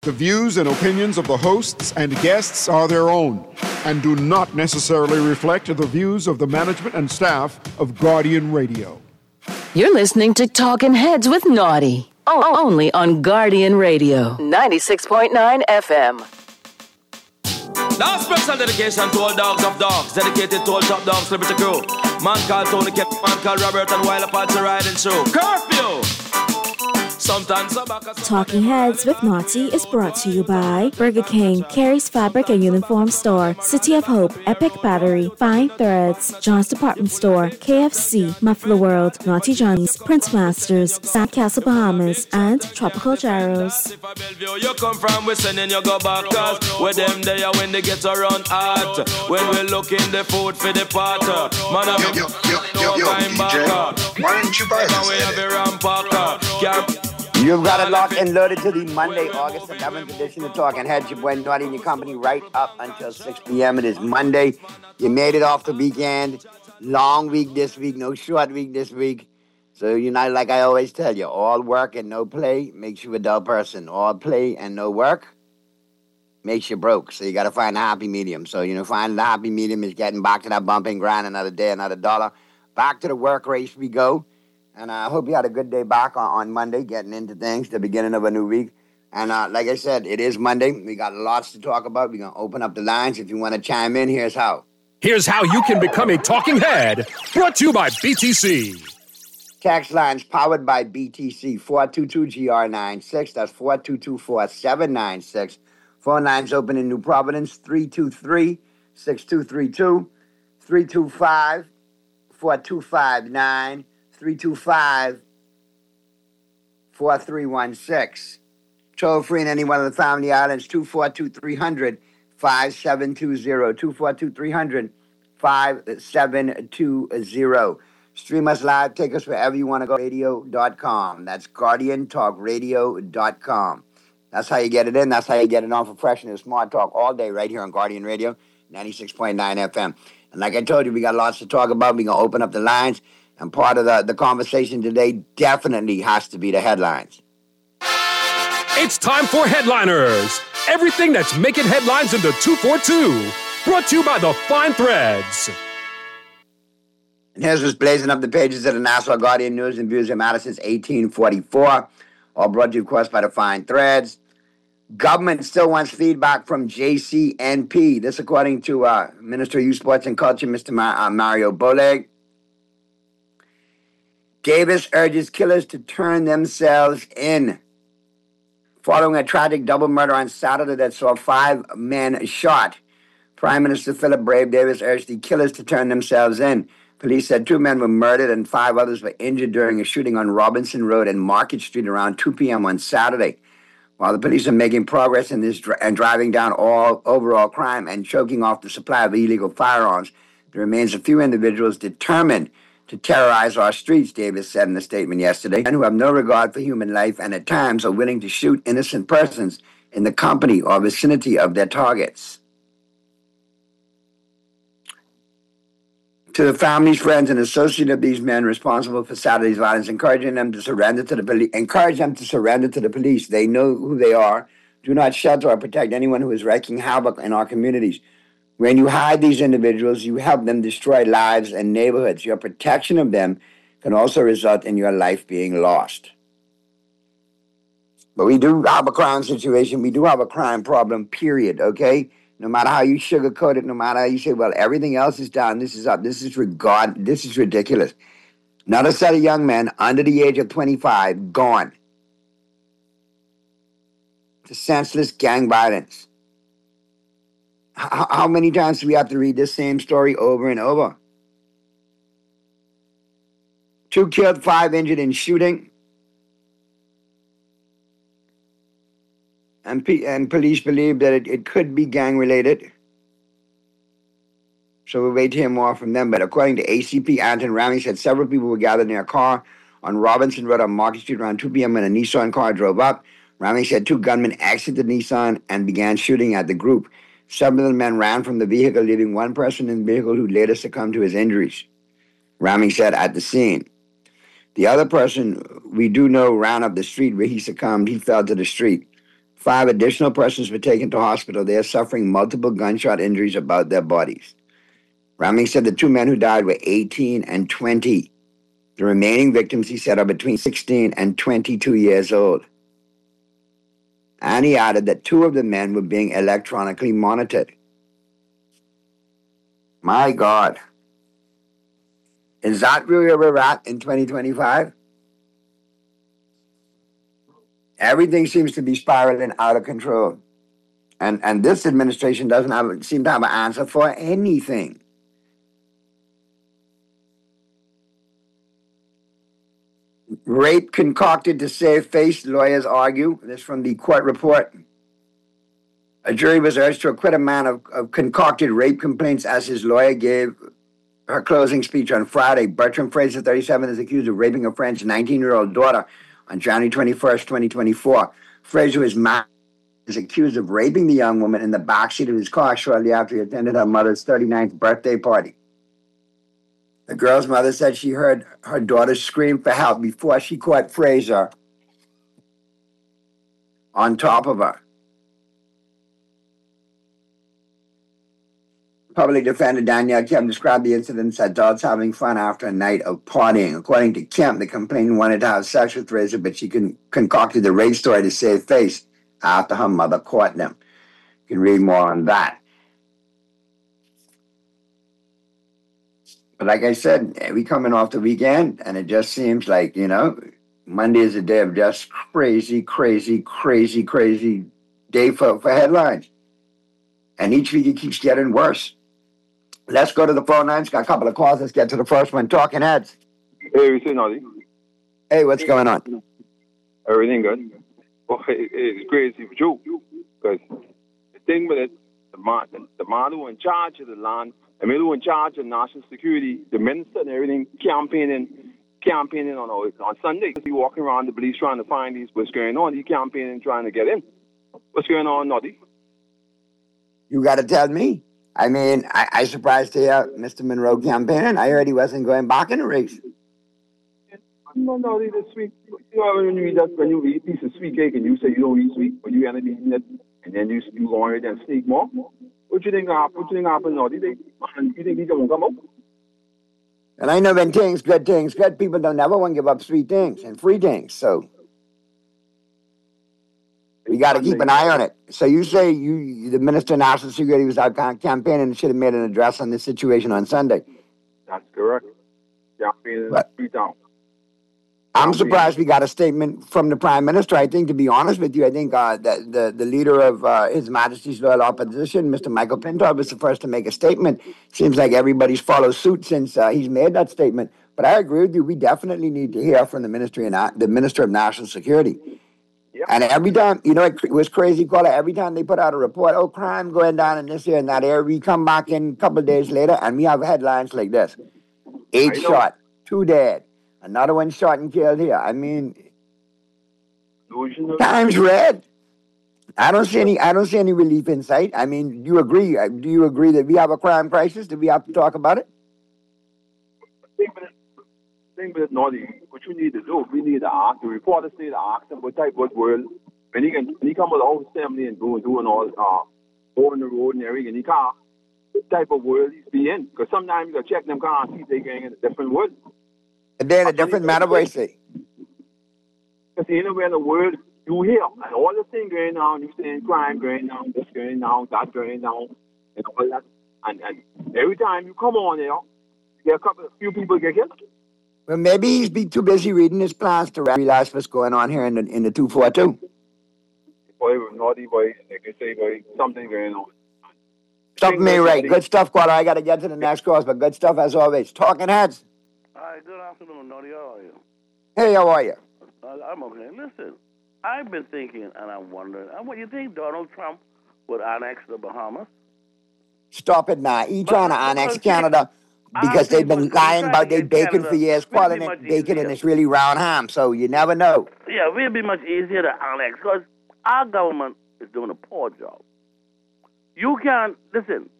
The views and opinions of the hosts and guests are their own and do not necessarily reflect the views of the management and staff of Guardian Radio. You're listening to Talking Heads with Naughty, only on Guardian Radio, 96.9 FM. Now special dedication to all dogs of dogs, dedicated to all top dogs, Liberty Crew. Man called Tony, man called Robert, and Wild Apache riding through. Curfew! Talking Heads with Naughty is brought to you by Burger King, Carey's Fabric and Uniform Store, City of Hope, Epic Battery, Fine Threads, John's Department Store, KFC, Muffler World, Naughty Johnny's, Prince Masters, Sandcastle Bahamas, and Tropical Gyros. You come from, we sending you go back, cause with them there when they get around hot. When we look in the food for the pot, man, I'm DJ, why didn't you buy this? You've got it locked and loaded to the Monday, August 11th edition of Talking Heads. Your boy Naughty and your company right up until 6 p.m. It is Monday. You made it off the weekend. Long week this week, no short week this week. So, you know, like I always tell you, all work and no play makes you a dull person. All play and no work makes you broke. So you got to find a happy medium. So, you know, finding the happy medium is getting back to that bumping grind, another day, another dollar. Back to the work race we go. And I hope you had a good day back on Monday, getting into things, the beginning of a new week. And like I said, it is Monday. We got lots to talk about. We're going to open up the lines. If you want to chime in, here's how. Here's how you can become a talking head. Brought to you by BTC. Text lines powered by BTC, 422-GR96. That's 422-4796. Phone lines open in New Providence, 323-6232, 325-4259. 325-4316. Toll free in any one of the Family Islands, 242-300-5720, 242-300-5720. Stream us live, take us wherever you want to go, radio.com. That's guardiantalkradio.com. That's how you get it in. That's how you get it on for fresh and smart talk all day right here on Guardian Radio, 96.9 FM. And like I told you, we got lots to talk about. We're going to open up the lines. And part of the conversation today definitely has to be the headlines. It's time for Headliners. Everything that's making headlines in the 242. Brought to you by the Fine Threads. And here's what's blazing up the pages of the Nassau Guardian News and Views that matter since 1844. All brought to you, of course, by the Fine Threads. Government still wants feedback from JCNP. This according to Minister of Youth, Sports and Culture, Mr. Mario Boleg. Davis urges killers to turn themselves in. Following a tragic double murder on Saturday that saw 5 men shot, Prime Minister Philip Brave Davis urged the killers to turn themselves in. Police said 2 men were murdered and 5 others were injured during a shooting on Robinson Road and Market Street around 2 p.m. on Saturday. While the police are making progress in this and driving down all overall crime and choking off the supply of illegal firearms, there remains a few individuals determined to terrorize our streets, Davis said in a statement yesterday, and who have no regard for human life and at times are willing to shoot innocent persons in the company or vicinity of their targets. To the families, friends, and associates of these men responsible for Saturday's violence, encourage them to surrender to the police. They know who they are. Do not shelter or protect anyone who is wreaking havoc in our communities. When you hide these individuals, you help them destroy lives and neighborhoods. Your protection of them can also result in your life being lost. But we do have a crime situation. We do have a crime problem, period, okay? No matter how you sugarcoat it, no matter how you say, well, everything else is down, this is up, this is ridiculous. Another set of young men under the age of 25 gone to senseless gang violence. How many times do we have to read this same story over and over? 2 killed, 5 injured in shooting. And police believe that it could be gang-related. So we'll wait to hear more from them. But according to ACP Anton Ramey, said several people were gathered in a car on Robinson Road on Market Street around 2 p.m. when a Nissan car drove up. Ramey said 2 gunmen exited Nissan and began shooting at the group. Several of the men ran from the vehicle, leaving 1 person in the vehicle who later succumbed to his injuries. Ramey said at the scene. The other person we do know ran up the street where he succumbed. He fell to the street. 5 additional persons were taken to hospital. They are suffering multiple gunshot injuries about their bodies. Raming said the 2 men who died were 18 and 20. The remaining victims, he said, are between 16 and 22 years old. And he added that 2 of the men were being electronically monitored. My God. Is that really where we're at in 2025? Everything seems to be spiraling out of control. And this administration doesn't seem to have an answer for anything. Rape concocted to save face, lawyers argue. This from the court report. A jury was urged to acquit a man of concocted rape complaints as his lawyer gave her closing speech on Friday. Bertram Fraser, 37, is accused of raping a French 19-year-old daughter on January 21st, 2024. Fraser is accused of raping the young woman in the backseat of his car shortly after he attended her mother's 39th birthday party. The girl's mother said she heard her daughter scream for help before she caught Fraser on top of her. Public defender Danielle Kemp described the incident as adults having fun after a night of partying. According to Kemp, the complainant wanted to have sex with Fraser, but she concocted the rape story to save face after her mother caught them. You can read more on that. But like I said, we coming off the weekend, and it just seems like, Monday is a day of just crazy day for headlines. And each week it keeps getting worse. Let's go to the phone lines. Got a couple of calls. Let's get to the first one. Talking Heads. Hey, we see Noddy. Hey, what's going on? Everything good. Well, it's crazy for you. Because the thing with it, the man who in charge of the land, the man who in charge of national security, the minister and everything, campaigning on Sunday. He walking around the police trying to find what's going on. He campaigning trying to get in. What's going on, Noddy? You got to tell me. I mean, I surprised to hear Mr. Monroe campaigning. I heard he wasn't going back in the race. No, this sweet. When you eat a piece of sweet cake and you say you don't eat sweet, but you end up eating it, and then you go on it and sneak more. What you think happened, Noddy? You think he don't come up? And I know when good people don't never want to give up sweet things and free things, so we got to keep an eye on it. So you say the Minister of National Security was out campaigning and should have made an address on this situation on Sunday. That's correct. Campaigning free down. I'm surprised we got a statement from the Prime Minister. I think, to be honest with you, I think the leader of His Majesty's Loyal Opposition, Mr. Michael Pinto, was the first to make a statement. Seems like everybody's followed suit since he's made that statement. But I agree with you. We definitely need to hear from the Minister of National Security. Yep. And every time, it was crazy, Caller. Every time they put out a report, crime going down in this area and that area, we come back in a couple of days later and we have headlines like this: 8 shot, 2 dead. Another one shot and killed here. I mean, time's red. I don't see any relief in sight. I mean, do you agree? Do you agree that we have a crime crisis? Do we have to talk about it? Thing with Noddy, what you need to do, we need to ask the reporters need to ask him what world when he come with the whole assembly and doing all go on the road and everything in the car, what type of world he's be in. Because sometimes you gotta check them cars and see if they're going in a different world. And then a different matter, what I say. Because anywhere in the world you hear and all the things going on, you saying crime going on, this going on, that going on, and all that. And every time you come on there, you get a few people get killed. Well, maybe he's too busy reading his plans to realize what's going on here in the 242. Boy, Noddy boy, like I say, boy, something going on. Something ain't right. Good stuff, Quattro. I got to get to the next course, but good stuff as always. Talking Heads. Hi, good afternoon, Noddy. How are you? Hey, how are you? I'm okay. Listen, I've been thinking and I'm wondering, what you think Donald Trump would annex the Bahamas? Stop it now. He's trying to annex Canada because they've been lying about their bacon for years, calling it bacon and it's really round ham, so you never know. Yeah, it will be much easier to annex because our government is doing a poor job. You can't, listen,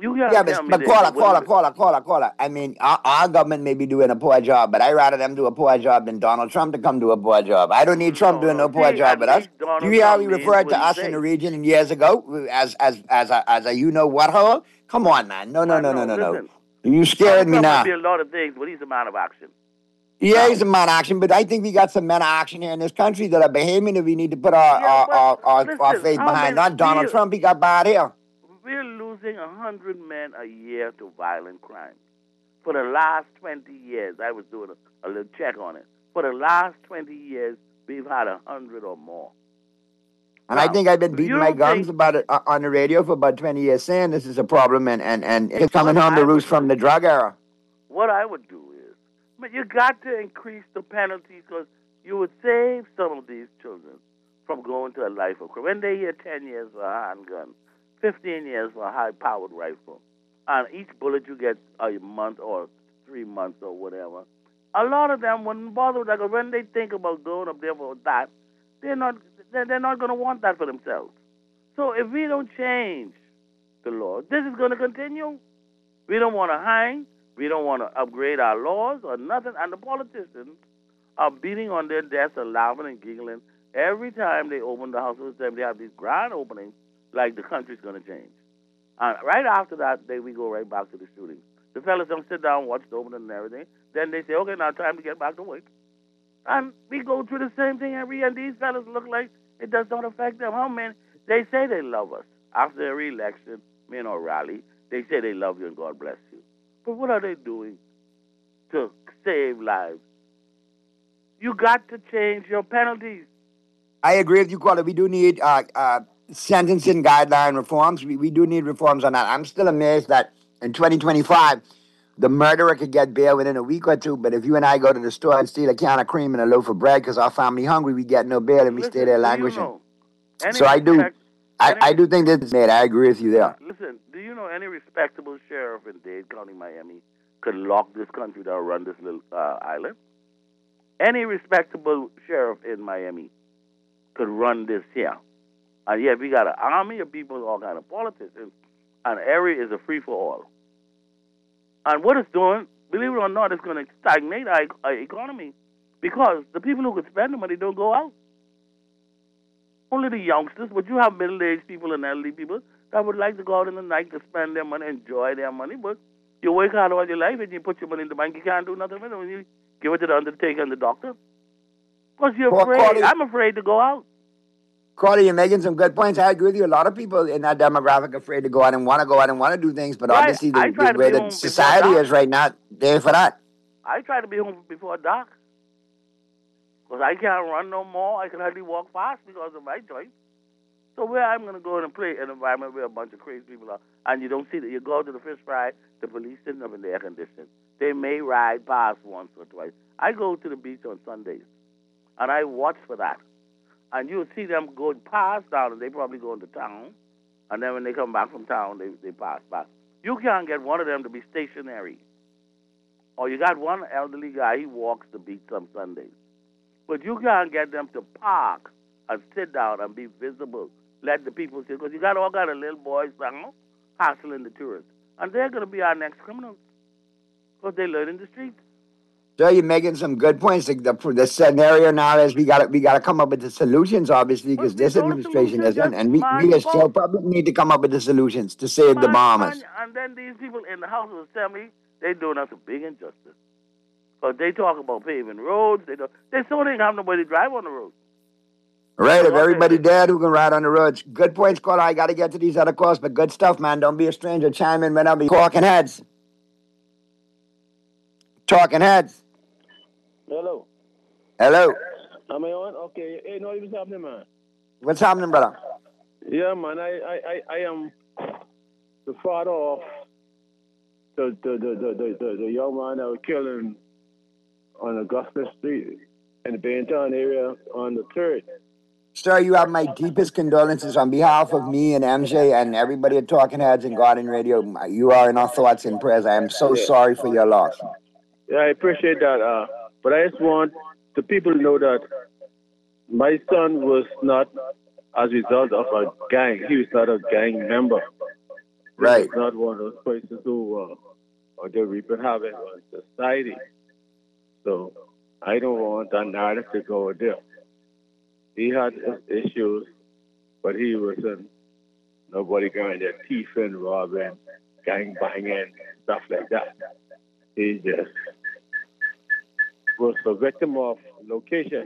You can't Yeah, tell me but they caller. I mean, our government may be doing a poor job, but I'd rather them do a poor job than Donald Trump to come do a poor job. I don't need Trump doing no poor See, job at with us. least Do Donald you hear how Trump he means referred what to he us in say. the region years ago as a you know what hole? Come on, man. No. Listen, You scared me Donald Trump might now. be a lot of things, but he's a man of action. Yeah, he's a man of action, but I think we got some men of action here in this country that are behaving that we need to put our Listen, faith how behind. many Not Donald Trump, he got bad here. We're losing 100 men a year to violent crime. For the last 20 years, I was doing a little check on it. For the last 20 years, we've had 100 or more. And I think I've been beating my gums about it on the radio for about 20 years, saying this is a problem and it's coming home to roost from the drug era. What I would do is, but you got to increase the penalties because you would save some of these children from going to a life of crime. When they hear 10 years for a handgun, 15 years for a high-powered rifle, and each bullet you get a month or 3 months or whatever, a lot of them wouldn't bother with that. Because when they think about going up there for that, they're not going to want that for themselves. So if we don't change the law, this is going to continue. We don't want to hang. We don't want to upgrade our laws or nothing. And the politicians are beating on their desks and laughing and giggling every time they open the House of Assembly. They have these grand openings like the country's going to change. And right after that, we go right back to the shooting. The fellas don't sit down, watch the opening and everything. Then they say, okay, now time to get back to work. And we go through the same thing every year, and these fellas look like it does not affect them. How many? They say they love us. After every election, rally, they say they love you and God bless you. But what are they doing to save lives? You got to change your penalties. I agree with you, Caller. We do need sentencing guideline reforms. We do need reforms on that. I'm still amazed that in 2025, the murderer could get bail within a week or two, but if you and I go to the store and steal a can of cream and a loaf of bread because our family hungry, we get no bail and we stay there languishing. So I do think this is made. I agree with you there. Listen, do you know any respectable sheriff in Dade County, Miami, could lock this country down, run this little island? Any respectable sheriff in Miami could run this here. And yet we got an army of people, all kind of politicians, and area is a free-for-all. And what it's doing, believe it or not, it's going to stagnate our economy because the people who could spend the money don't go out. Only the youngsters, but you have middle-aged people and elderly people that would like to go out in the night to spend their money, enjoy their money, but you work hard all your life and you put your money in the bank, you can't do nothing with it when you give it to the undertaker and the doctor. Because you're afraid. I'm afraid to go out. Carly, you're making some good points. I agree with you. A lot of people in that demographic are afraid to go out and want to go out and want to do things, but obviously the way that society is right now, they're for that. I try to be home before dark. Because I can't run no more. I can hardly walk fast because of my choice. So where I'm going to go and play in an environment where a bunch of crazy people are, and you don't see that. You go to the fish fry, the police sitting up in the air conditioning. They may ride past once or twice. I go to the beach on Sundays, and I watch for that. And you'll see them going past down, and they probably go into town. And then when they come back from town, they pass by. You can't get one of them to be stationary. Or you got one elderly guy, he walks the beach some Sundays. But you can't get them to park and sit down and be visible. Let the people see. Because you got all kind of little boys down hassling the tourists. And they're going to be our next criminals. Because they learn in the streets. So you're making some good points. The scenario now is we got to come up with the solutions, obviously, because this administration isn't, and we as still probably need to come up with the solutions to save the bombers. And then these people in the House of Assembly, they're doing us a big injustice. Because they talk about paving roads. They still didn't have nobody to drive on the roads. Right, if everybody dead who can ride on the roads. Good points, Caller. I got to get to these other calls, but good stuff, man. Don't be a stranger. Chime in whenever you're talking heads. Talking heads. Hello. Hello. Am I on? Okay. Hey, no, what's happening, man? What's happening, brother? Yeah, man. I am the father of the young man that was killed on Augusta Street in the Baintown area on the 3rd. Sir, you have my deepest condolences on behalf of me and MJ and everybody at Talking Heads and Guardian Radio. You are in our thoughts and prayers. I am so sorry for your loss. Yeah, I appreciate that. But I just want the people to know that my son was not as a result of a gang. He was not a gang member. Right. It's not one of those places who or they reaping havoc on society. So I don't want that narrative to go there. He had his issues, but he wasn't nobody going there thieving, robbing, gang banging, stuff like that. He just was a victim of location.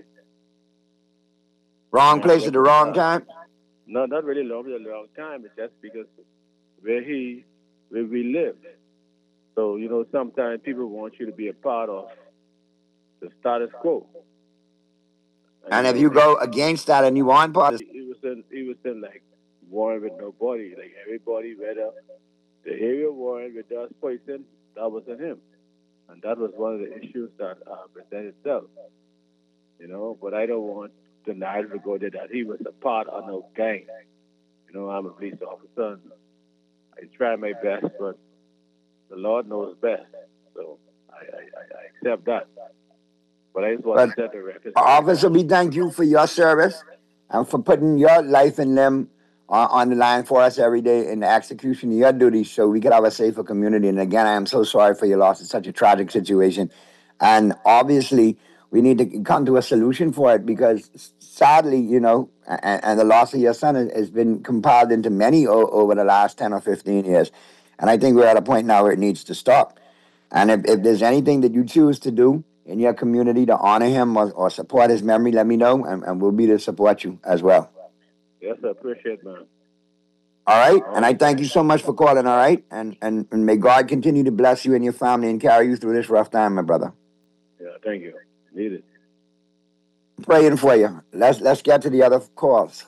Wrong place at the wrong time? No, not really long, a long time. It's just because where we live. So, sometimes people want you to be a part of the status quo. And if you go against that and you want part of he was in like war with nobody. Like everybody, whether the area war with us person, that wasn't him. And that was one of the issues that presented itself. But I don't want the narrative to go there that he was a part of no gang. I'm a police officer. And I try my best, but the Lord knows best. So I accept that. But I just want to set the record. Officer, we thank you for your service and for putting your life and limb on the line for us every day in the execution of your duties so we could have a safer community. And again, I am so sorry for your loss. It's such a tragic situation. And obviously, we need to come to a solution for it because sadly, and the loss of your son has been compiled into many over the last 10 or 15 years. And I think we're at a point now where it needs to stop. And if there's anything that you choose to do in your community to honor him or support his memory, let me know, and we'll be there to support you as well. Yes, I appreciate it, man. All right? And I thank you so much for calling, all right? And may God continue to bless you and your family and carry you through this rough time, my brother. Yeah, thank you. Need it. Praying for you. Let's get to the other calls.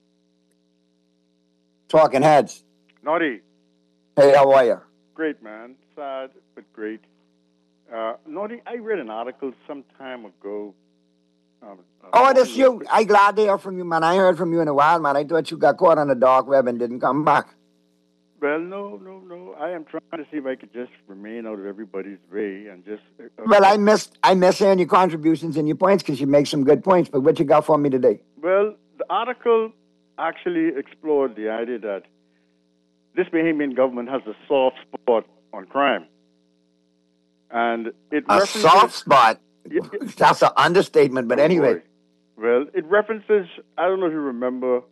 Talking Heads. Naughty. Hey, how are you? Great, man. Sad, but great. Naughty, I read an article some time ago. That's you. I'm glad to hear from you, man. I heard from you in a while, man. I thought you got caught on the dark web and didn't come back. Well, no. I am trying to see if I could just remain out of everybody's way and just... Well, I miss hearing your contributions and your points because you make some good points, but what you got for me today? Well, the article actually explored the idea that this Bahamian government has a soft spot on crime. And it a soft spot? That's an understatement, but anyway. Boy. Well, it references, I don't know if you remember,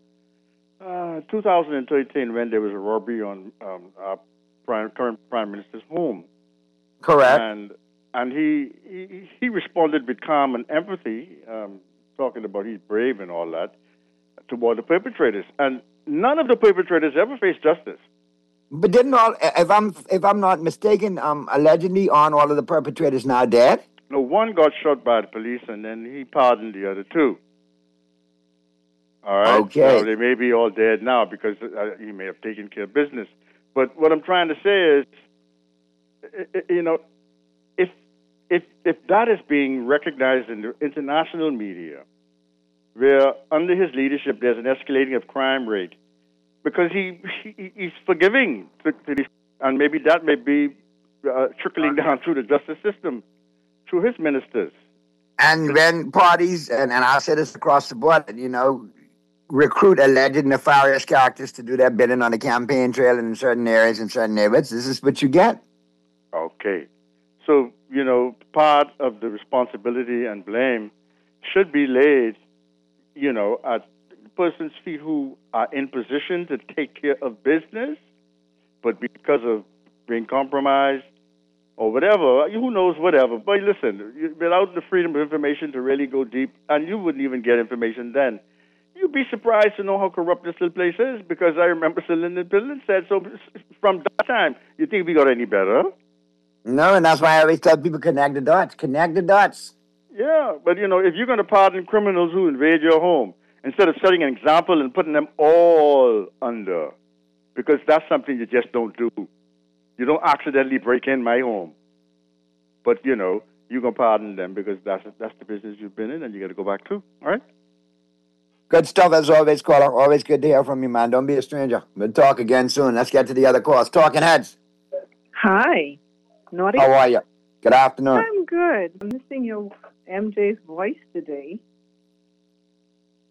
2013 when there was a robbery on our current Prime Minister's home. Correct. And he responded with calm and empathy, talking about he's brave and all that, toward the perpetrators. And none of the perpetrators ever faced justice. But didn't all, if I'm not mistaken, allegedly on all of the perpetrators now dead? No, one got shot by the police, and then he pardoned the other two. All right? Okay. So they may be all dead now because he may have taken care of business. But what I'm trying to say is, if that is being recognized in the international media, where under his leadership there's an escalating of crime rate, because he's forgiving to these, and maybe that may be trickling down through the justice system, through his ministers. And when parties, and I'll say this across the board, recruit alleged nefarious characters to do their bidding on the campaign trail in certain areas, in certain neighborhoods, this is what you get. Okay. So, part of the responsibility and blame should be laid, at persons' feet who are in position to take care of business, but because of being compromised or whatever, who knows, whatever. But listen, without the freedom of information to really go deep, and you wouldn't even get information then, you'd be surprised to know how corrupt this little place is, because I remember Sir Lyndon Billings said, so from that time, you think we got any better? No, and that's why I always tell people connect the dots. Connect the dots. Yeah, but if you're going to pardon criminals who invade your home, instead of setting an example and putting them all under, because that's something you just don't do. You don't accidentally break in my home. But, you're going to pardon them because that's the business you've been in and you got to go back to. All right? Good stuff as always, caller. Always good to hear from you, man. Don't be a stranger. We'll talk again soon. Let's get to the other calls. Talking Heads. Hi. Naughty. How are you? Good afternoon. I'm good. I'm missing your MJ's voice today.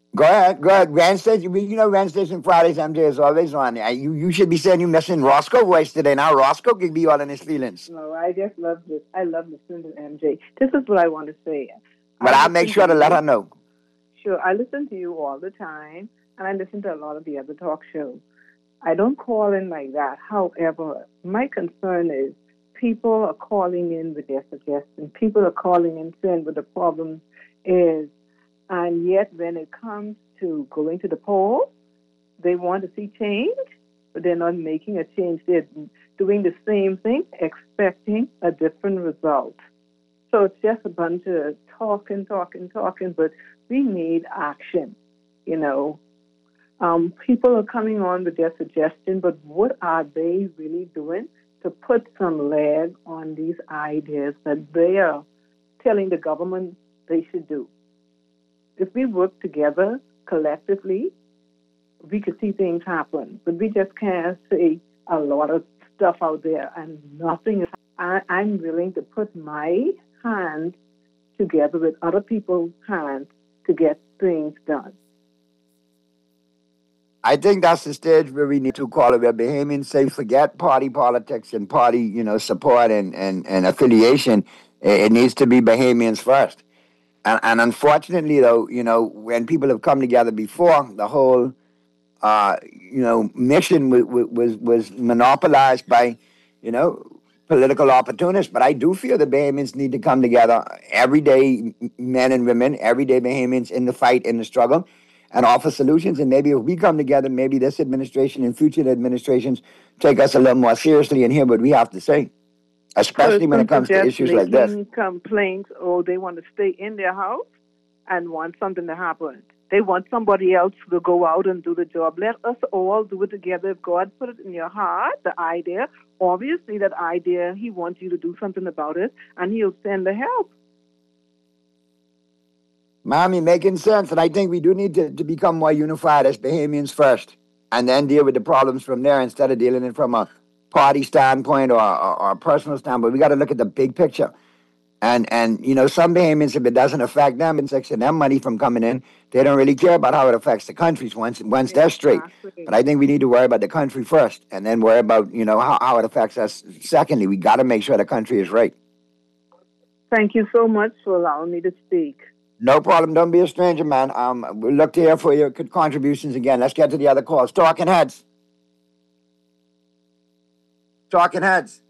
Go ahead. Wednesdays, Wednesdays and Fridays, MJ is always on. You should be saying you're missing Roscoe voice today. Now Roscoe can be all in his feelings. No, I just love this. I love listening to MJ. This is what I want to say. But I'll make sure to let her know. Sure, I listen to you all the time, and I listen to a lot of the other talk shows. I don't call in like that. However, my concern is people are calling in with their suggestions. People are calling in saying what the problem is. And yet when it comes to going to the polls, they want to see change, but they're not making a change. They're doing the same thing, expecting a different result. So it's just a bunch of talking, but we need action, People are coming on with their suggestions, but what are they really doing to put some leg on these ideas that they are telling the government they should do? If we work together collectively, we could see things happen. But we just can't say a lot of stuff out there and nothing. I'm willing to put my hand together with other people's hands to get things done. I think that's the stage where we need to call it where Bahamians say forget party politics and party, support and affiliation. It needs to be Bahamians first. And unfortunately, though, when people have come together before, the whole, mission was monopolized by, political opportunists. But I do feel the Bahamians need to come together, everyday men and women, everyday Bahamians in the fight, in the struggle, and offer solutions. And maybe if we come together, maybe this administration and future administrations take us a little more seriously and hear what we have to say. Especially when it comes to issues like this. Complaints, they want to stay in their house and want something to happen. They want somebody else to go out and do the job. Let us all do it together. If God put it in your heart, the idea, obviously that idea, he wants you to do something about it, and he'll send the help. Mommy, making sense. And I think we do need to become more unified as Bahamians first, and then deal with the problems from there instead of dealing it from a party standpoint or a personal standpoint. We got to look at the big picture. And some Bahamians, if it doesn't affect them and section them money from coming in, they don't really care about how it affects the countries once they're straight. But I think we need to worry about the country first and then worry about, how it affects us. Secondly, we got to make sure the country is right. Thank you so much for allowing me to speak. No problem. Don't be a stranger, man. We'll look to hear for your contributions again. Let's get to the other calls. Talking Heads. Talking Heads.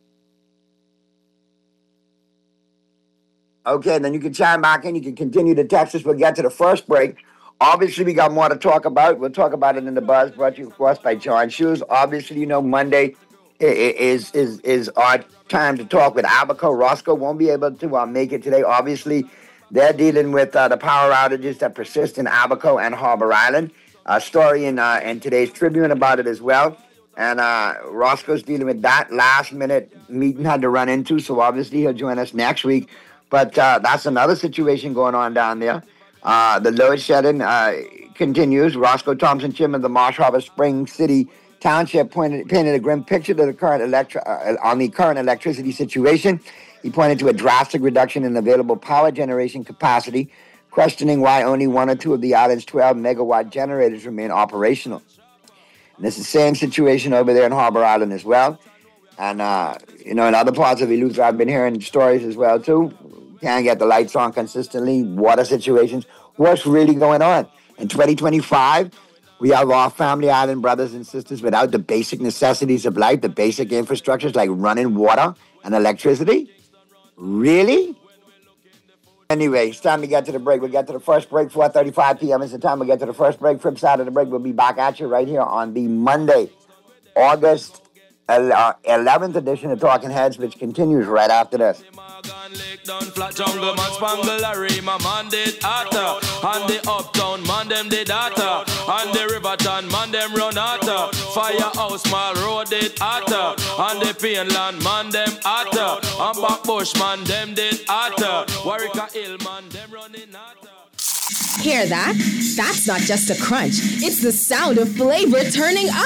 Okay, then you can chime back in. You can continue to text us. We'll get to the first break. Obviously, we got more to talk about. We'll talk about it in the buzz, brought to you, of course, by John Shoes. Obviously, Monday is our time to talk with Abaco. Roscoe won't be able to make it today. Obviously, they're dealing with the power outages that persist in Abaco and Harbor Island. A story in today's Tribune about it as well. And Roscoe's dealing with that last-minute meeting had to run into, so obviously he'll join us next week. But that's another situation going on down there. The load shedding continues. Roscoe Thompson, chairman of the Marsh Harbor Spring City Township, painted a grim picture to the current electricity situation. He pointed to a drastic reduction in available power generation capacity, questioning why only one or two of the island's 12-megawatt generators remain operational. And it's the same situation over there in Harbor Island as well. And, in other parts of Eleuthera, I've been hearing stories as well, too. Can't get the lights on consistently, water situations. What's really going on? In 2025, we have our family island brothers and sisters without the basic necessities of life, the basic infrastructures like running water and electricity. Really? Anyway, it's time to get to the break. We'll get to the first break, 4:35 p.m. is the time. We'll get to the first break. Flip side of the break, we'll be back at you right here on the Monday, August 11th edition of Talking Heads, which continues right after this. Down flat jungle man spangle a rima man did atta and the uptown man them did atta and the Riverton man them run atta Firehouse Mall Road did atta and the Pineland man them atta and Backbush man them did atta Warwick Hill man them running atta. Hear that? That's not just a crunch. It's the sound of flavor turning up.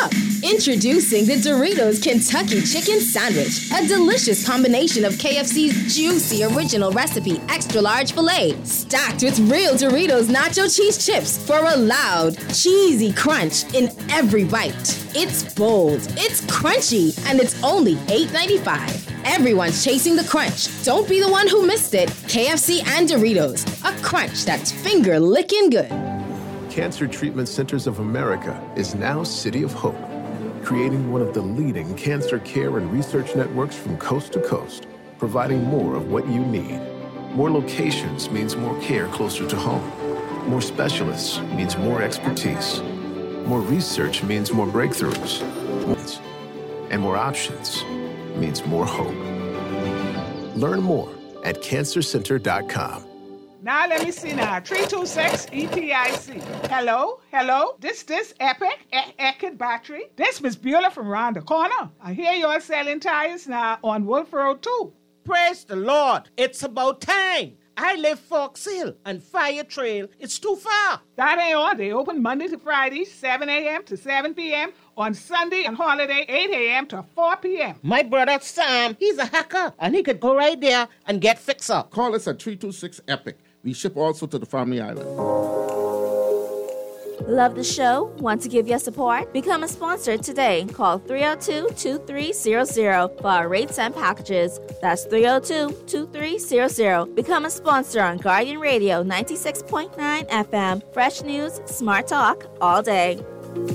Introducing the Doritos Kentucky Chicken Sandwich, a delicious combination of KFC's juicy original recipe extra large filet, stacked with real Doritos nacho cheese chips for a loud, cheesy crunch in every bite. It's bold, it's crunchy, and it's only $8.95. Everyone's chasing the crunch. Don't be the one who missed it. KFC and Doritos, a crunch that's finger-licking good. Cancer Treatment Centers of America is now City of Hope, creating one of the leading cancer care and research networks from coast to coast, providing more of what you need. More locations means more care closer to home. More specialists means more expertise. More research means more breakthroughs. And more options means more hope. Learn more at cancercenter.com. Now let me see now. 326 EPIC. Hello? This Epic battery. This Miss Beulah from round the corner. I hear you're selling tires now on Wolf Road too. Praise the Lord. It's about time. I live Fox Hill and Fire Trail. It's too far. That ain't all. They open Monday to Friday, 7 a.m. to 7 p.m. On Sunday and holiday, 8 a.m. to 4 p.m. My brother Sam, he's a hacker, and he could go right there and get fixed up. Call us at 326 EPIC. We ship also to the Family Island. Love the show? Want to give your support? Become a sponsor today. Call 302-2300 for our rates and packages. That's 302-2300. Become a sponsor on Guardian Radio 96.9 FM. Fresh news, smart talk, all day.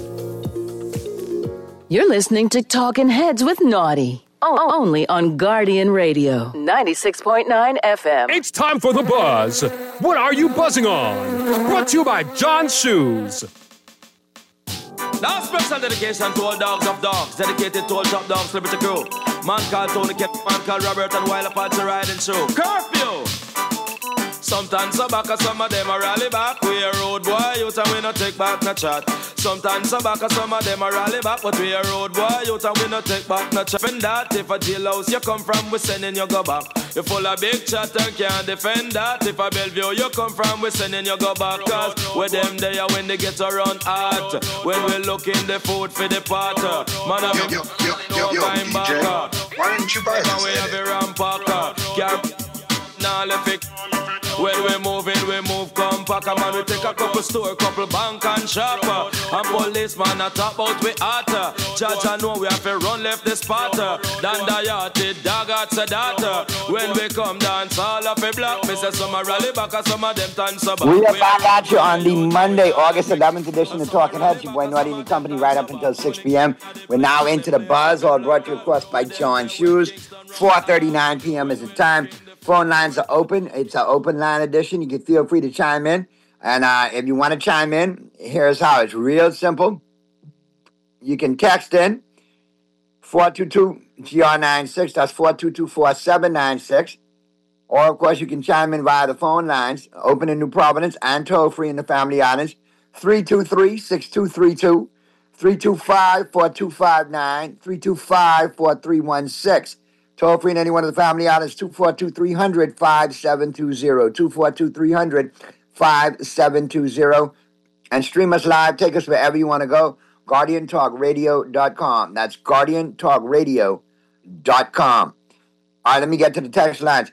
You're listening to Talking Heads with Naughty. Only on Guardian Radio 96.9 FM. It's time for The Buzz. What are you buzzing on? Brought to you by John's Shoes. Now special dedication to all dogs of dogs, dedicated to all top dogs, celebrity crew. Man called Tony, man called Robert, and while Apache riding show. Curfew! Sometimes some back, some of them are rally back. We a road boy, youth and we no take back no chat. Sometimes some back, some of them are rally back. But we a road boy, youth and we no take back no chat. Defend that, if a jailhouse you come from, we sending you go back. You full of big chat and can't defend that. If a Bellevue you come from, we sending you go back. Cause with them there when they get around hot. When we looking the food for the pot. Man, I be no time back. Why didn't you buy this? We have a rampacker. Now left it. When we move compact. Man, we take a couple store, couple bank and shop. And policeman a talk about we hotter. Judge I know we have to run left the spot. Dan the yachted dog at the data. When we come dance all of a block. Me say some a rally back and some of them dance back. We are back at you on the Monday, August 11th edition of Talking Heads. Your boy Naughty and the company right up until 6 p.m. We're now into the buzz, all brought to you, of course, by John Shoes. 4:39 p.m. is the time. Phone lines are open. It's an open line edition. You can feel free to chime in. And if you want to chime in, here's how. It's real simple. You can text in 422-GR96. That's 422-4796. Or, of course, you can chime in via the phone lines, open in New Providence and toll-free in the Family Islands, 323-6232, 325-4259, 325-4316. Toll free in any one of the Family Islands, 242-300-5720, 242-300-5720. And stream us live, take us wherever you want to go, GuardianTalkRadio.com. That's GuardianTalkRadio.com. All right, let me get to the text lines.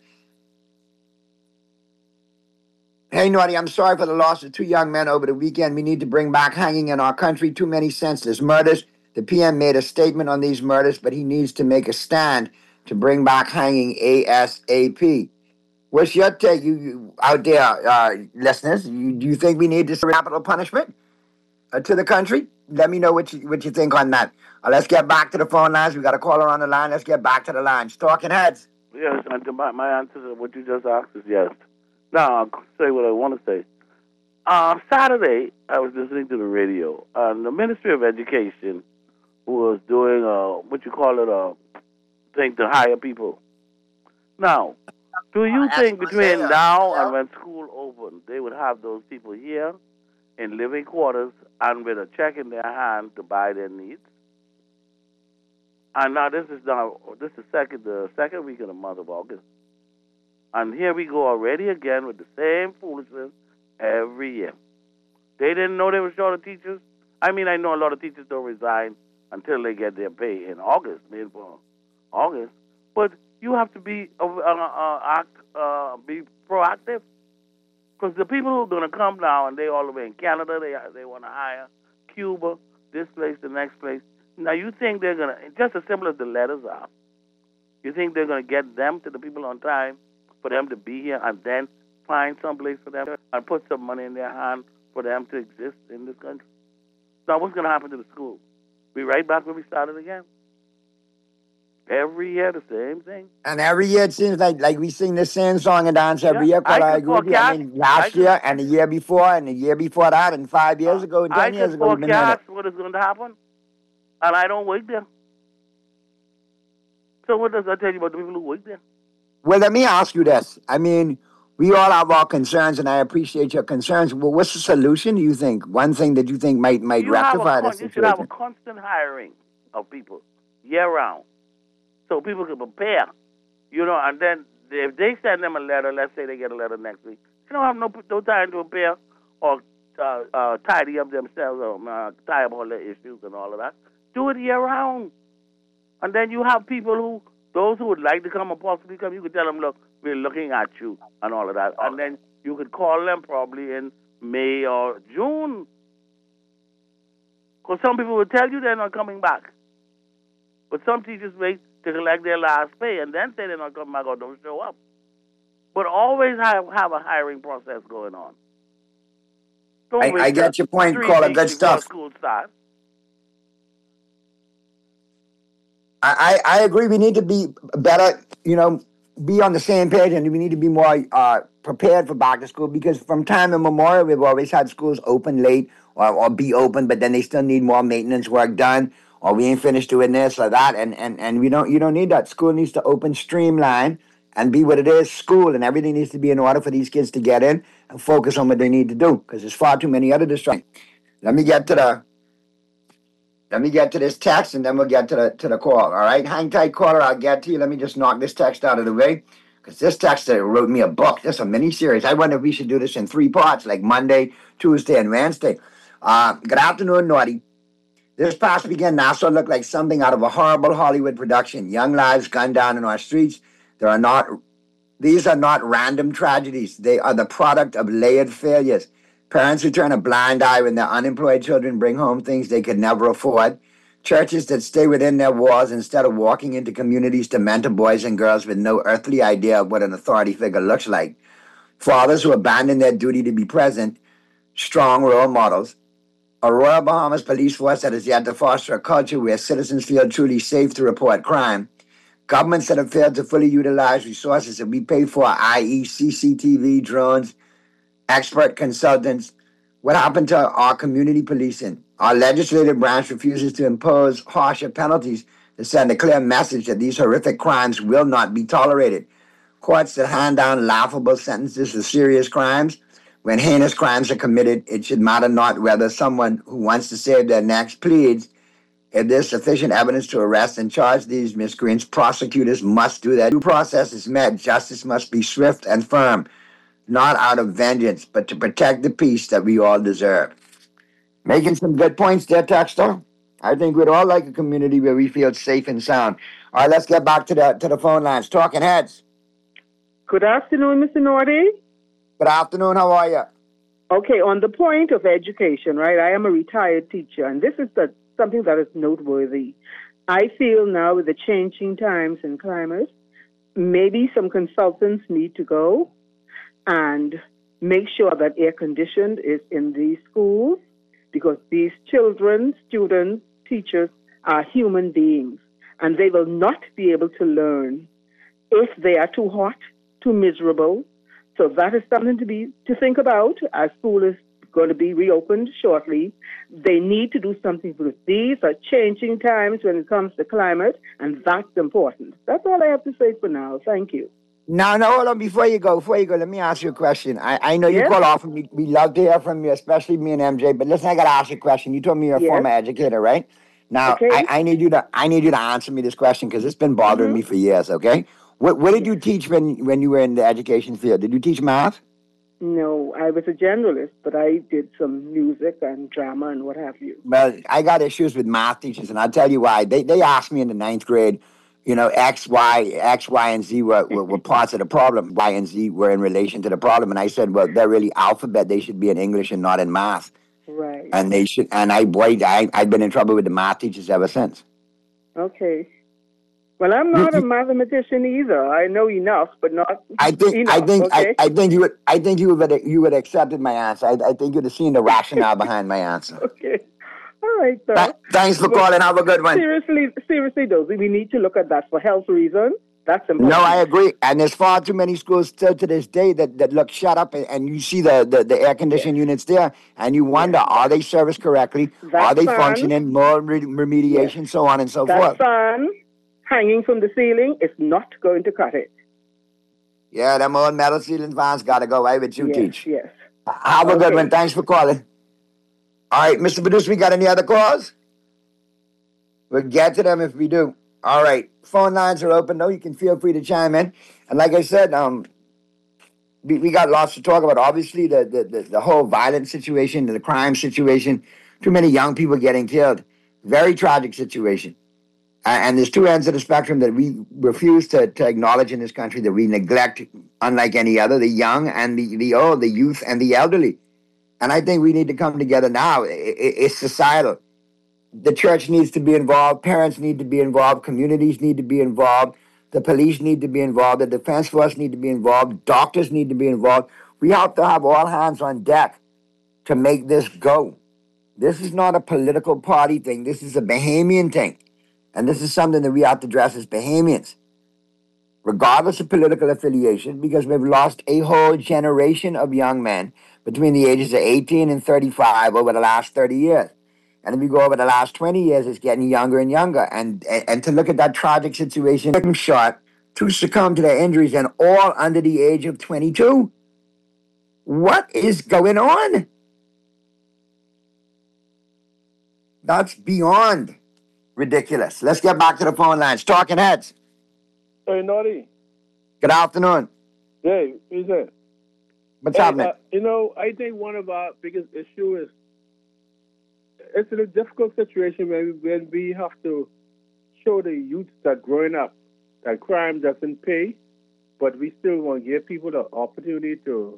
Hey, Naughty, I'm sorry for the loss of 2 young men over the weekend. We need to bring back hanging in our country. Too many senseless murders. The PM made a statement on these murders, but he needs to make a stand to bring back hanging ASAP. What's your take, you out there, listeners? Do you think we need this capital punishment to the country? Let me know what you think on that. Let's get back to the phone lines. We got a caller on the line. Let's get back to the lines. Talking Heads. Yes, and my answer to what you just asked is yes. Now, I'll say what I want to say. Saturday, I was listening to the radio, and the Ministry of Education was doing what you call it, thing to hire people. Now, do you think between now and when school opens, they would have those people here in living quarters and with a check in their hand to buy their needs? And now this is the second week of the month of August. And here we go already again with the same foolishness every year. They didn't know they were short of teachers. I mean, I know a lot of teachers don't resign until they get their pay in August, made for August. But you have to be proactive, because the people who are going to come now, and they all the way in Canada, they want to hire, Cuba, this place, the next place. Now you think they're going to, just as simple as the letters are, you think they're going to get them to the people on time for them to be here and then find some place for them and put some money in their hand for them to exist in this country? Now what's going to happen to the school? Be right back where we started again. Every year the same thing. And every year it seems like we sing the same song and dance every year. But I agree with you. I mean, last year and the year before and the year before that and 5 years ago and 10 years ago. I can forecast what is going to happen, and I don't work there. So what does that tell you about the people who work there? Well, let me ask you this. I mean, we all have our concerns, and I appreciate your concerns. Well, what's the solution, do you think? One thing that you think might rectify this situation? You should have a constant hiring of people year-round, so people can prepare, and then if they send them a letter, let's say they get a letter next week, they don't have no time to prepare or tidy up themselves or tie up all their issues and all of that. Do it year-round. And then you have people those who would like to come and possibly come, you could tell them, look, we're looking at you and all of that. And then you could call them probably in May or June. Because some people will tell you they're not coming back. But some teachers wait to collect their last pay and then say they're not coming back or don't show up. But always have a hiring process going on. I get your point, caller. Good stuff. School starts. I agree. We need to be better, be on the same page, and we need to be more prepared for back to school, because from time immemorial, we've always had schools open late or be open, but then they still need more maintenance work done, or we ain't finished doing this or that, and you don't need that. School needs to open, streamline, and be what it is, school, and everything needs to be in order for these kids to get in and focus on what they need to do, because there's far too many other distractions. Let me get to this text, and then we'll get to the call. All right, hang tight, caller. I'll get to you. Let me just knock this text out of the way, because this texter wrote me a book. This is a mini-series. I wonder if we should do this in 3 parts, like Monday, Tuesday, and Wednesday. Good afternoon, Naughty. This past weekend, Nassau looked like something out of a horrible Hollywood production. Young lives gunned down in our streets. These are not random tragedies. They are the product of layered failures. Parents who turn a blind eye when their unemployed children bring home things they could never afford. Churches that stay within their walls instead of walking into communities to mentor boys and girls with no earthly idea of what an authority figure looks like. Fathers who abandon their duty to be present, strong role models. A Royal Bahamas police force that has yet to foster a culture where citizens feel truly safe to report crime. Governments that have failed to fully utilize resources that we pay for, i.e. CCTV, drones, expert consultants. What happened to our community policing? Our legislative branch refuses to impose harsher penalties to send a clear message that these horrific crimes will not be tolerated. Courts that hand down laughable sentences for serious crimes. When heinous crimes are committed, it should matter not whether someone who wants to save their necks pleads. If there's sufficient evidence to arrest and charge these miscreants, prosecutors must do that. Due process is met. Justice must be swift and firm, not out of vengeance, but to protect the peace that we all deserve. Making some good points there, Texter. I think we'd all like a community where we feel safe and sound. All right, let's get back to the phone lines. Talking Heads. Good afternoon, Mr. Naughty. Good afternoon. How are you? Okay, on the point of education, right, I am a retired teacher, and this is something that is noteworthy. I feel now with the changing times and climate, maybe some consultants need to go and make sure that air conditioned is in these schools, because these children, students, teachers are human beings, and they will not be able to learn if they are too hot, too miserable. So that is something to think about as school is going to be reopened shortly. They need to do something, because these are changing times when it comes to climate, and that's important. That's all I have to say for now. Thank you. No, hold on. Before you go, let me ask you a question. I know you call often. We love to hear from you, especially me and MJ. But listen, I got to ask you a question. You told me you're a former educator, right? Now, okay. I need you to answer me this question, because it's been bothering me for years. Okay, what did you teach when you were in the education field? Did you teach math? No, I was a generalist, but I did some music and drama and what have you. Well, I got issues with math teachers, and I'll tell you why. They asked me in the 9th grade, X, Y, and Z were parts of the problem. Y and Z were in relation to the problem. And I said, well, they're really alphabet. They should be in English and not in math. Right. And they should, and I've been in trouble with the math teachers ever since. Okay. Well, I'm not a mathematician either. I know enough, but not enough. I think you would have accepted my answer. I think you'd have seen the rationale behind my answer. Okay. All right, sir. Thanks for calling. Have a good one. Seriously, though, we need to look at that for health reasons. That's important. No, I agree. And there's far too many schools still to this day that look shut up, and you see the air conditioning units there, and you wonder, are they serviced correctly? Are they functioning? More remediation, so on and so forth. That fan hanging from the ceiling is not going to cut it. Yeah, them old metal ceiling fans got to go. I would you teach. Yes. Have a good one. Thanks for calling. All right, Mr. Producer, we got any other calls? We'll get to them if we do. All right. Phone lines are open, though. You can feel free to chime in. And like I said, we got lots to talk about. Obviously, the whole violent situation, the crime situation, too many young people getting killed. Very tragic situation. And there's two ends of the spectrum that we refuse to acknowledge in this country, that we neglect unlike any other, the young and the old, the youth and the elderly. And I think we need to come together now. It's societal. The church needs to be involved. Parents need to be involved. Communities need to be involved. The police need to be involved. The defense force need to be involved. Doctors need to be involved. We have to have all hands on deck to make this go. This is not a political party thing. This is a Bahamian thing. And this is something that we have to address as Bahamians, regardless of political affiliation, because we've lost a whole generation of young men between the ages of 18 and 35 over the last 30 years. And if you go over the last 20 years, it's getting younger and younger. And to look at that tragic situation, victim shot to succumb to their injuries, and all under the age of 22. What is going on? That's beyond ridiculous. Let's get back to the phone lines. Talking Heads. Hey, Naughty. Good afternoon. Hey, who's that? What's happening? I think one of our biggest issues is it's a difficult situation when we have to show the youth that growing up that crime doesn't pay, but we still want to give people the opportunity to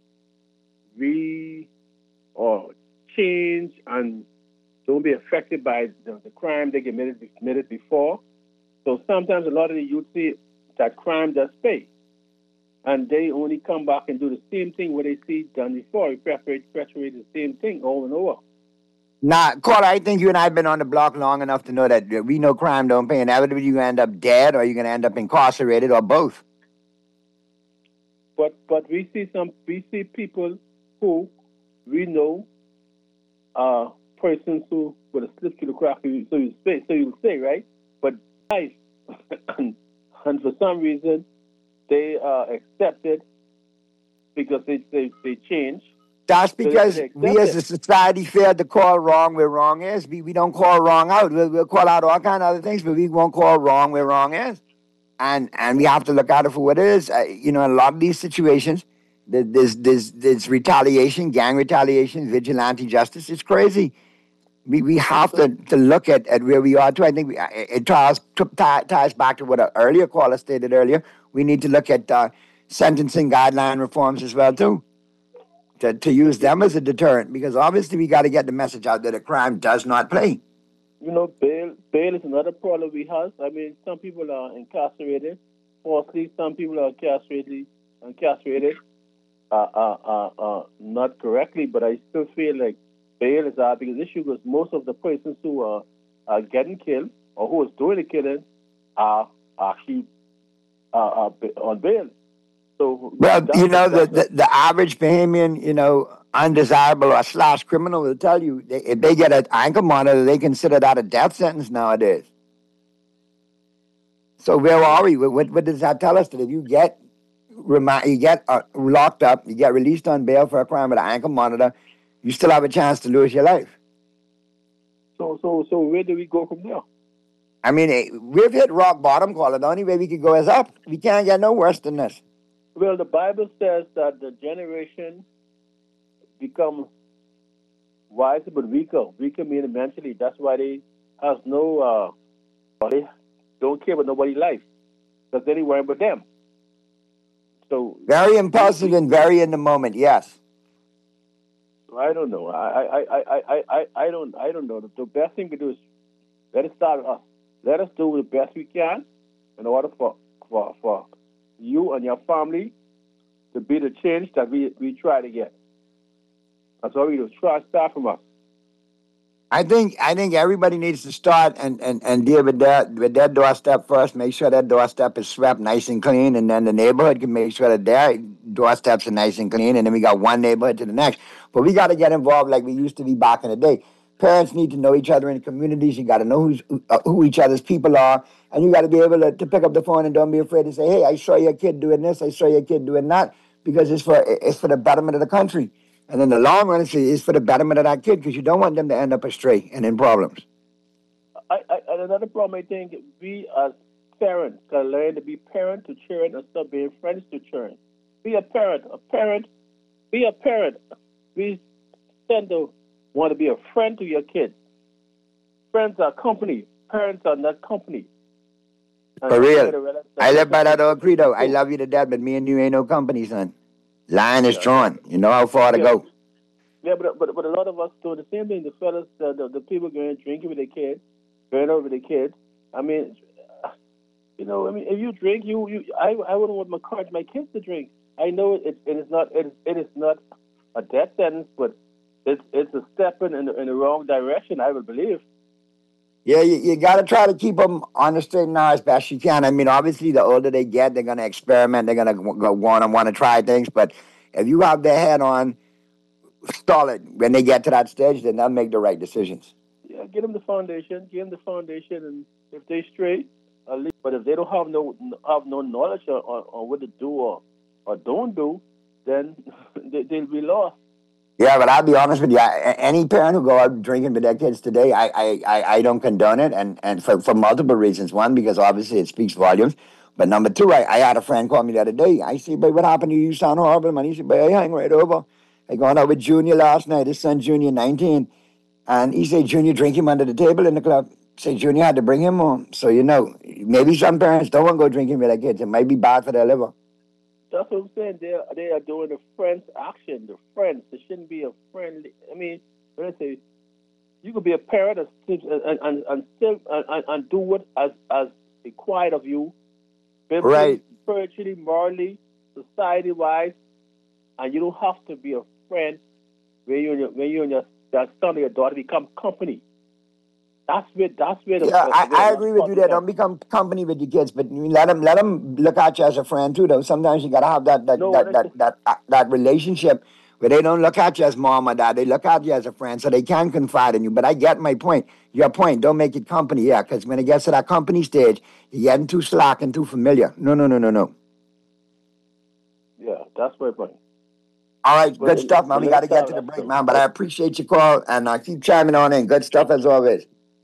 change and don't be affected by the crime they committed before. So sometimes a lot of the youth see that crime does pay, and they only come back and do the same thing what they see done before. We perpetrate the same thing over and over. Nah, Carter, I think you and I have been on the block long enough to know that we know crime don't pay. Inevitably, you're going to end up dead, or you're going to end up incarcerated, or both. But we see people who we know persons who would have slipped through the crack. So you say, right? But life, and for some reason, they are accepted because they change. That's because we as a society failed to call wrong where wrong is. We don't call wrong out. We'll call out all kind of other things, but we won't call wrong where wrong is. And we have to look at it for what it is. In a lot of these situations, there's retaliation, gang retaliation, vigilante justice. It's crazy. We have to look at where we are too. I think it ties back to what an earlier caller stated earlier. We need to look at sentencing guideline reforms as well too. To use them as a deterrent, because obviously we got to get the message out that a crime does not pay. Bail is another problem we have. I mean, some people are incarcerated falsely. Some people are incarcerated not correctly. But I still feel like bail is our biggest issue, because most of the persons who are getting killed or who is doing the killing are actually on bail. So, well, the average Bahamian, undesirable or / criminal will tell you if they get an ankle monitor, they consider that a death sentence nowadays. So where are we? What does that tell us? That if you get locked up, you get released on bail for a crime with an ankle monitor, you still have a chance to lose your life. So where do we go from there? I mean, we've hit rock bottom, Caller. The only way we could go is up. We can't get no worse than this. Well, the Bible says that the generation become wiser but weaker. Weaker meaning mentally. That's why they have no, they don't care about nobody's life. Because they worry about them. So very impulsive and very in the moment, yes. I don't know. I don't know. The best thing to do is let it start with us. Let us do the best we can in order for you and your family to be the change that we try to get. That's all we do. Try to start from us. I think everybody needs to start and deal with their doorstep first. Make sure that doorstep is swept nice and clean, and then the neighborhood can make sure that their doorsteps are nice and clean, and then we got one neighborhood to the next. But we got to get involved like we used to be back in the day. Parents need to know each other in communities. You got to know who each other's people are, and you got to be able to pick up the phone and don't be afraid to say, "Hey, I saw your kid doing this. I saw your kid doing that," because it's for the betterment of the country. And in the long run, it's for the betterment of that kid because you don't want them to end up astray and in problems. Another problem, I think, we as parents can learn to be parent to children and stop being friends to children. Be a parent. Be a parent. We tend to want to be a friend to your kids. Friends are company. Parents are not company. And for real. I live by that old credo. I love you to death, but me and you ain't no company, son. Line is drawn. You know how far to go. Yeah, but a lot of us do the same thing. The fellas, the people going drinking with their kids, going over with their kids. I mean, if you drink, I wouldn't want encourage my kids to drink. I know it is not a death sentence, but it's a step in the wrong direction. I would believe. Yeah, you got to try to keep them on the straight and narrow as best you can. I mean, obviously, the older they get, they're going to experiment. They're going to want to try things. But if you have their head on solid when they get to that stage, then they'll make the right decisions. Yeah, give them the foundation. And if they straight, at least. But if they don't have no knowledge on what to do or don't do, then they'll be lost. Yeah, but I'll be honest with you. Any parent who go out drinking with their kids today, I don't condone it, and for multiple reasons. One, because obviously it speaks volumes. But number two, I had a friend call me the other day. I said, "But what happened to you? You sound horrible, man." He said, "But I hang right over. I gone out with Junior last night. His son Junior, 19, and he said Junior drink him under the table in the club. Say Junior had to bring him home. So maybe some parents don't want to go drinking with their kids. It might be bad for their liver." That's what I'm saying. They are doing the friends action. The friends. They shouldn't be a friend. I mean, when I say you could be a parent and do what as required of you, right? Spiritually, morally, society wise, and you don't have to be a friend when you and your son or your daughter become company. That's where I agree with you there. Don't become company with your kids, but let them look at you as a friend too. Though sometimes you gotta have that relationship where they don't look at you as mom or dad. They look at you as a friend, so they can confide in you. But I get my point. Your point. Don't make it company. Yeah, because when it gets to that company stage, you're getting too slack and too familiar. No. Yeah, that's my point. All right, good stuff, man. We got to get to the break, man. But I appreciate your call, and I keep chiming on in. Good stuff as always.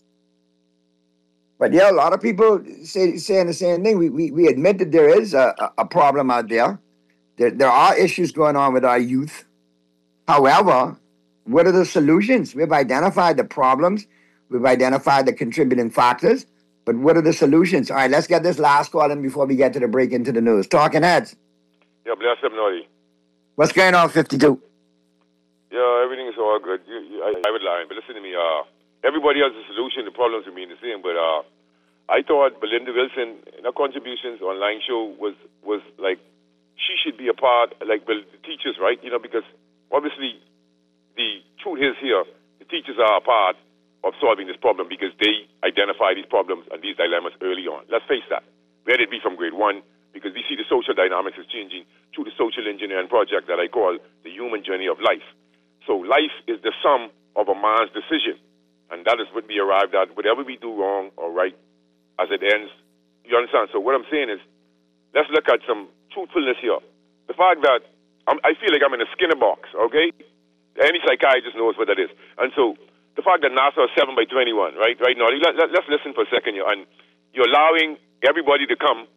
But yeah, a lot of people saying the same thing. We admit that there is a problem out there. There are issues going on with our youth. However, what are the solutions? We've identified the problems. We've identified the contributing factors. But what are the solutions? All right, let's get this last call in before we get to the break into the news. Talking Heads. Yeah, bless up, Naughty. What's going on, 52? Yeah, everything is all good. I would lie, but listen to me. Everybody has a solution. The problems remain the same. But I thought Belinda Wilson, in her contributions online show, was like she should be a part, like the teachers, right? Because obviously the truth is here, the teachers are a part of solving this problem because they identify these problems and these dilemmas early on. Let's face that. Whether it be from grade 1, because we see the social dynamics is changing through the social engineering project that I call the human journey of life. So life is the sum of a man's decision. And that is what we arrived at. Whatever we do wrong or right, as it ends, you understand? So what I'm saying is, let's look at some truthfulness here. The fact that I feel like I'm in a Skinner box, okay? Any psychiatrist knows what that is. And so the fact that NASA is 7 by 21, right now, let's listen for a second here. And you're allowing everybody to come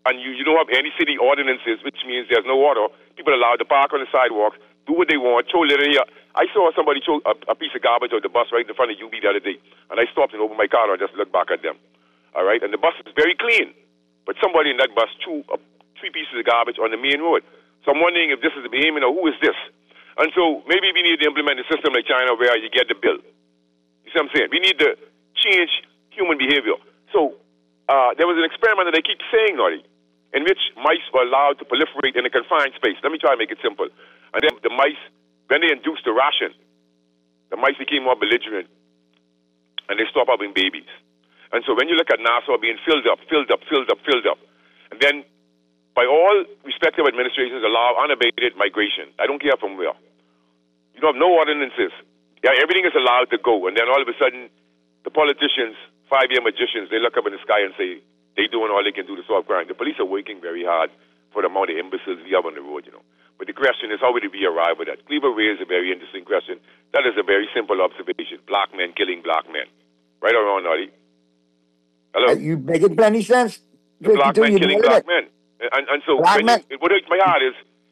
and you don't have any city ordinances, which means there's no order. People are allowed to park on the sidewalks, do what they want, throw litter here. I saw somebody throw a piece of garbage on the bus right in front of UB the other day, and I stopped and opened my car and I just looked back at them. All right, and the bus is very clean, but somebody in that bus threw 3 pieces of garbage on the main road. So I'm wondering if this is the behavior, or who is this? And so maybe we need to implement a system like China where you get the bill. You see what I'm saying? We need to change human behavior. So there was an experiment that I keep saying, Noddy, in which mice were allowed to proliferate in a confined space. Let me try to make it simple. And then the mice, when they induced the ration, the mice became more belligerent, and they stopped having babies. And so when you look at Nassau being filled up, and then by all respective administrations allow unabated migration. I don't care from where. You don't have no ordinances. Yeah, everything is allowed to go, and then all of a sudden, the politicians, 5-year magicians, they look up in the sky and say they're doing all they can do to solve crime. The police are working very hard for the amount of imbeciles we have on the road, you know. But the question is, how would we arrive at that? Cleaver raised a very interesting question. That is a very simple observation. Black men killing black men. Right or wrong, Noddy? Hello? You make it plenty sense. The black men killing black men. And so what hurts my heart is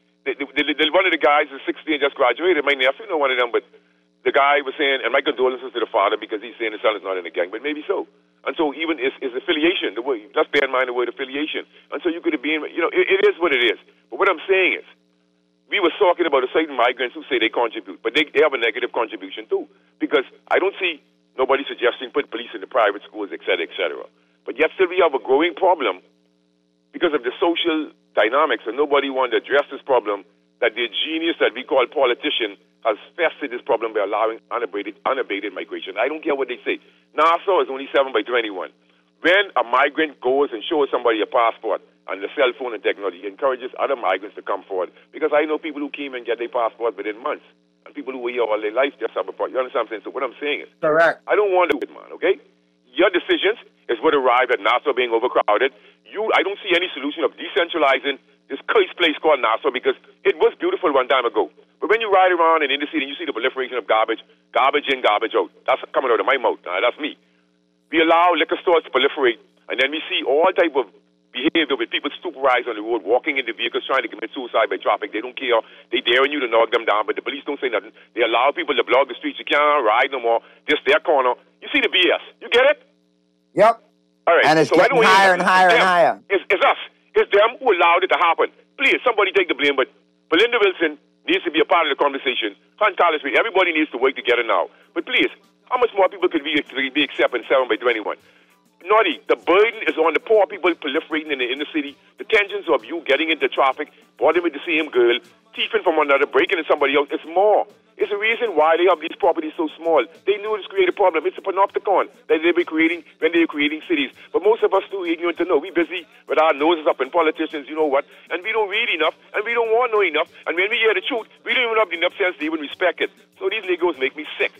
one of the guys is 60 and just graduated. My nephew, know one of them, but the guy was saying, and my condolences to the father because he's saying his son is not in the gang, but maybe so. And so even is affiliation, the word, just bear in mind the word affiliation. And so you could have been, you know, it is what it is. But what I'm saying is, we were talking about a certain migrants who say they contribute, but they have a negative contribution too. Because I don't see nobody suggesting put police in the private schools, et cetera, et cetera. But yet still we have a growing problem because of the social dynamics, and nobody wanted to address this problem, that the genius that we call politician has festered this problem by allowing unabated migration. I don't care what they say. Nassau is only 7 by 21. When a migrant goes and shows somebody a passport and the cell phone and technology, it encourages other migrants to come forward. Because I know people who came and get their passport within months, and people who were here all their life just have a passport. You understand what I'm saying? So what I'm saying is, correct. I don't want to do it, man, okay? Your decisions is what arrived at Nassau being overcrowded. I don't see any solution of decentralizing this cursed place called Nassau because it was beautiful one time ago. But when you ride around in the city and you see the proliferation of garbage in, garbage out, that's coming out of my mouth. Now, that's me. We allow liquor stores to proliferate, and then we see all type of behavior with people supervised on the road, walking in the vehicles, trying to commit suicide by traffic. They don't care. They daring you to knock them down, but the police don't say nothing. They allow people to block the streets. You can't ride no more. Just their corner. You see the BS. You get it? Yep. All right. And it's so getting higher and higher and higher. It's us. It's them who allowed it to happen. Please, somebody take the blame, but Belinda Wilson needs to be a part of the conversation. Hunt College, everybody needs to work together now. But please, how much more people could be accepted in 7 by 21? Noddy, the burden is on the poor people proliferating in the inner city. The tensions of you getting into traffic, bothering with the same girl, thieving from one another, breaking into somebody else. It's more. It's the reason why they have these properties so small. They knew this created a problem. It's a panopticon that they were creating when they were creating cities. But most of us too ignorant to know. We busy with our noses up in politicians, you know what? And we don't read enough, and we don't want to know enough. And when we hear the truth, we don't even have enough sense to even respect it. So these Negroes make me sick.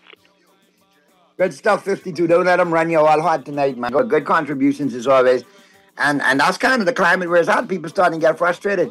Good stuff, 52. Don't let them run you all hot tonight, man. Good contributions as always. And that's kind of the climate where it's at. People starting to get frustrated.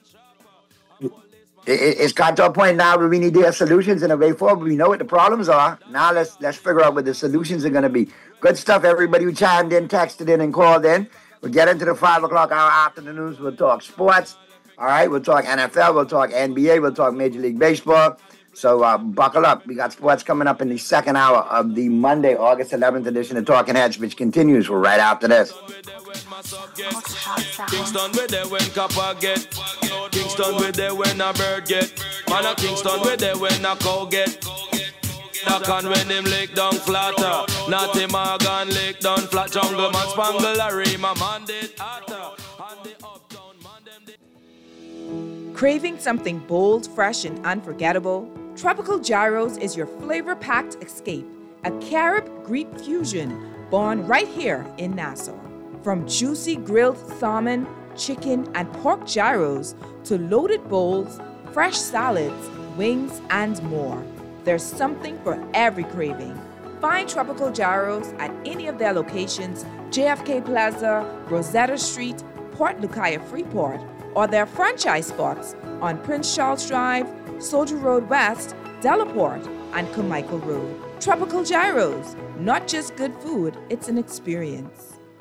It's got to a point now where we need to have solutions and a way forward. We know what the problems are. Now let's figure out what the solutions are going to be. Good stuff, everybody who chimed in, texted in, and called in. We'll get into the 5 o'clock hour after the news. We'll talk sports. All right, we'll talk NFL. We'll talk NBA. We'll talk Major League Baseball. So buckle up. We got sports coming up in the second hour of the Monday, August 11th edition of Talking Heads, which continues right after this. Kingston with there when copper get. Kingston with there when a bird get. Man a Kingston with there when a cow get. Knock on when him lick down flatter. Natty Morgan lick down flat. Jungle man spangle Larry, my man did hotter. Craving something bold, fresh, and unforgettable? Tropical Gyros is your flavor-packed escape, a Carib-Greek fusion born right here in Nassau. From juicy grilled salmon, chicken, and pork gyros to loaded bowls, fresh salads, wings, and more. There's something for every craving. Find Tropical Gyros at any of their locations, JFK Plaza, Rosetta Street, Port Lucaya Freeport, or their franchise spots on Prince Charles Drive, Soldier Road West, Delaport, and Carmichael Road. Tropical Gyros, not just good food, it's an experience.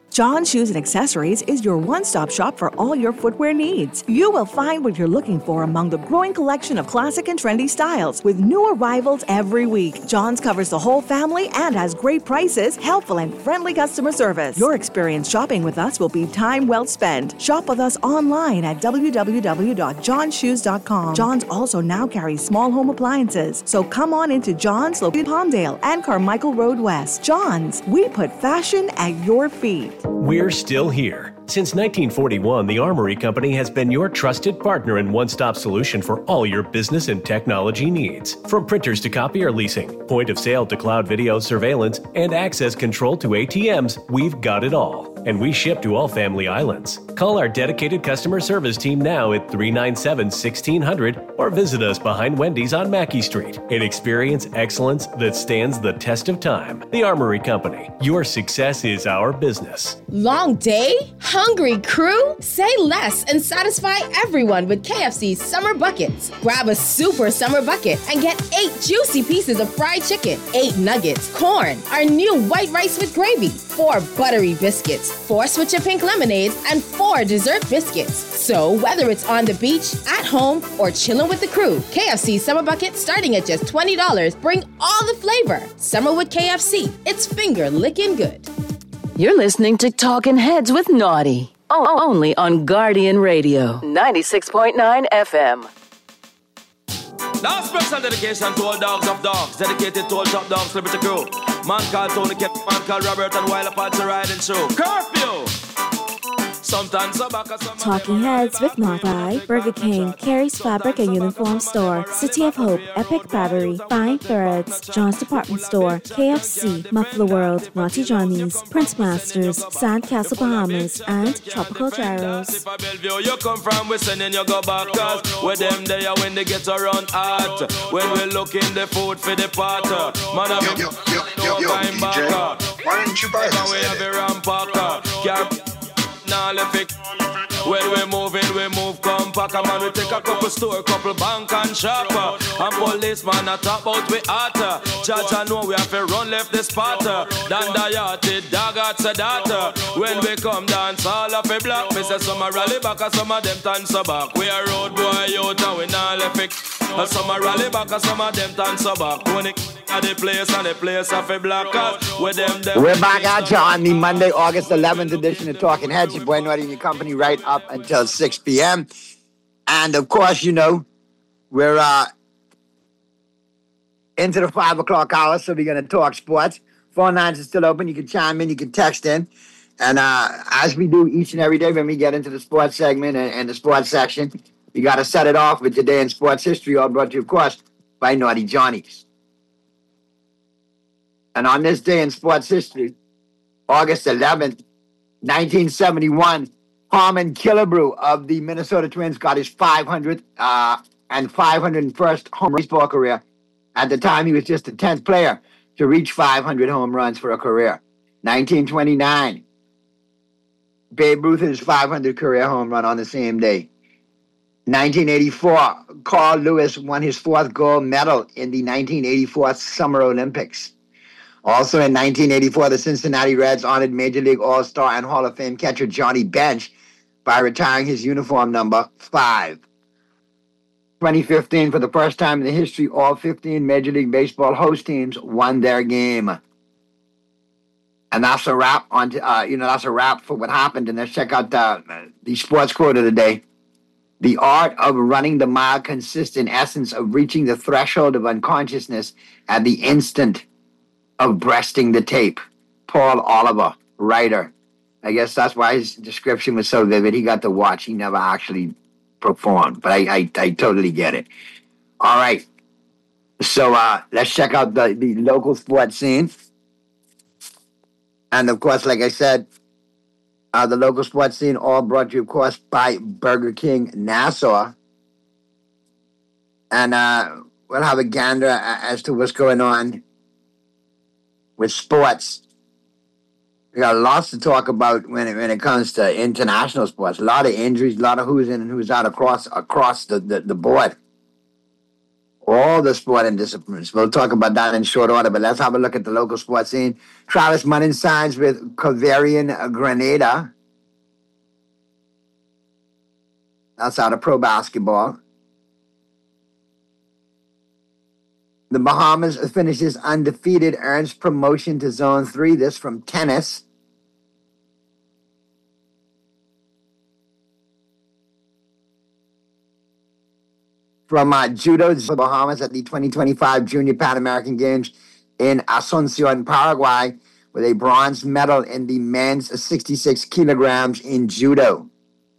John Shoes and Accessories is your one-stop shop for all your footwear needs. You will find what you're looking for among the growing collection of classic and trendy styles with new arrivals every week. John's covers the whole family and has great prices, helpful and friendly customer service. Your experience shopping with us will be time well spent. Shop with us online at www.johnshoes.com. John's also now carries small home appliances, so come on into John's located in Palmdale and Carmichael Road West. John's, we put fashion at your feet. We're still here. Since 1941, the Armory Company has been your trusted partner and one-stop solution for all your business and technology needs. From printers to copier leasing, point of sale to cloud video surveillance, and access control to ATMs, we've got it all. And we ship to all family islands. Call our dedicated customer service team now at 397-1600 or visit us behind Wendy's on Mackey Street and experience excellence that stands the test of time. The Armory Company. Your success is our business. Long day? Hungry crew? Say less and satisfy everyone with KFC's Summer Buckets. Grab a super summer bucket and get 8 juicy pieces of fried chicken, 8 nuggets, corn, our new white rice with gravy, 4 buttery biscuits, 4 Switcha Pink lemonades, and 4 dessert biscuits. So whether it's on the beach, at home, or chilling with the crew, KFC's Summer Bucket starting at just $20. Bring all the flavor. Summer with KFC. It's finger licking good. You're listening to Talking Heads with Naughty. Only on Guardian Radio, 96.9 FM. Now special dedication to all dogs of dogs, dedicated to all top dogs, Liberty Crew. Man called Tony, man called Robert, and Wild Apache riding show. Curfew! Sometimes Talking Heads with Naughty by Burger King, Carrie's Fabric and Uniform Store, City of Hope, Epic Battery, Fine Threads, John's Department Store, KFC, Muffler World, Naughty Johnny's, Prince Masters, Sandcastle Bahamas, and Tropical Gyros. You come from, we sending you go back, cause with them there when they get around hot. When we look in the food for the pot, man, I'm yo, DJ, why didn't you buy this? We have a rampacker. Now left it. When we move compact. Man, we take a couple store, couple bank and shop. And policeman a talk about we hotter. Judge I know we have to run left the spot. Dan the yachted dog at the data. When we come dance all of a block. Me say some a rally back and some of them turn so back. We a road boy out and we not left it. And some a rally back and some of them turn so back. When it at the place and the place of a blockers. With them We're back at you on the Monday, August 11th edition of Talking Heads. Your boy Naughty and your company right up until 6 p.m. And of course, you know, we're into the 5 o'clock hour, so we're going to talk sports. Phone lines are still open. You can chime in, you can text in. And as we do each and every day when we get into the sports segment and the sports section, we got to set it off with today in sports history, all brought to you, of course, by Naughty Johnny's. And on this day in sports history, August 11th, 1971, Harmon Killebrew of the Minnesota Twins got his 500th and 501st home run baseball career. At the time, he was just the 10th player to reach 500 home runs for a career. 1929, Babe Ruth his 500th career home run on the same day. 1984, Carl Lewis won his 4th gold medal in the 1984 Summer Olympics. Also in 1984, the Cincinnati Reds honored Major League All-Star and Hall of Fame catcher Johnny Bench by retiring his uniform number 5. 2015, for the first time in the history, all 15 Major League Baseball host teams won their game. And that's a wrap on. That's a wrap for what happened. And let's check out the sports quote of the day. The art of running the mile consists in essence of reaching the threshold of unconsciousness at the instant of breasting the tape. Paul Oliver, writer. I guess that's why his description was so vivid. He got to watch. He never actually performed. But I totally get it. All right. So let's check out the local sports scene. And, of course, like I said, the local sports scene all brought to you, of course, by Burger King Nassau. And we'll have a gander as to what's going on with sports. We got lots to talk about when it comes to international sports. A lot of injuries, a lot of who's in and who's out across the board. all the sporting disciplines. We'll talk about that in short order, but let's have a look at the local sports scene. Travis Munnin signs with Covarian Grenada. That's out of pro basketball. The Bahamas finishes undefeated, earns promotion to Zone 3. This from tennis. From judo, the Bahamas at the 2025 Junior Pan American Games in Asuncion, Paraguay, with a bronze medal in the men's 66 kilograms in judo.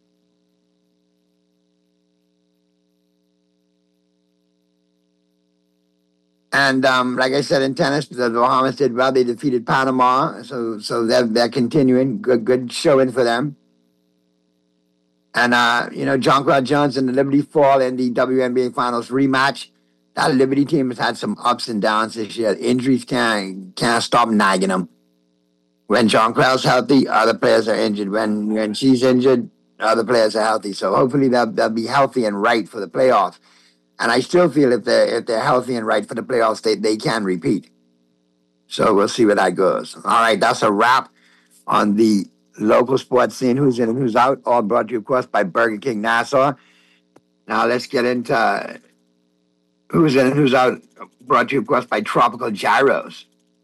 And like I said, in tennis, the Bahamas did well. They defeated Panama, so they're continuing. Good showing for them. And, Jonquel Jones and the Liberty fall in the WNBA Finals rematch. That Liberty team has had some ups and downs this year. Injuries can't stop nagging them. When Jonquel's healthy, other players are injured. When she's injured, other players are healthy. So hopefully they'll be healthy and right for the playoffs. And I still feel if they're healthy and right for the playoffs, they can repeat. So we'll see where that goes. All right, that's a wrap on the local sports scene. Who's in and who's out, all brought to you, of course, by Burger King Nassau. Now let's get into who's in and who's out, brought to you, of course, by Tropical Gyros.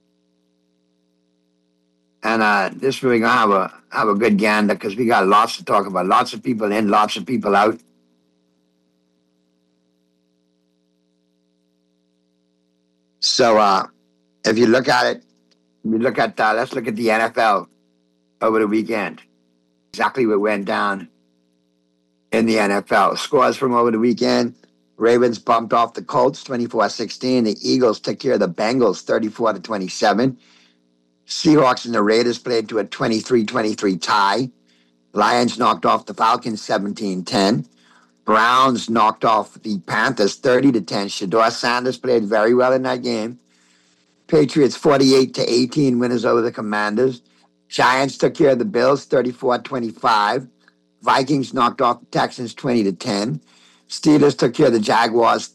And this we're going to have a good gander because we got lots to talk about. Lots of people in, lots of people out. So if you look at it, let's look at the NFL over the weekend. Exactly what went down in the NFL. Scores from over the weekend. Ravens bumped off the Colts 24-16. The Eagles took care of the Bengals 34-27. Seahawks and the Raiders played to a 23-23 tie. Lions knocked off the Falcons 17-10. Browns knocked off the Panthers 30-10. Shedeur Sanders played very well in that game. Patriots 48-18 winners over the Commanders. Giants took care of the Bills 34-25. Vikings knocked off the Texans 20-10. Steelers took care of the Jaguars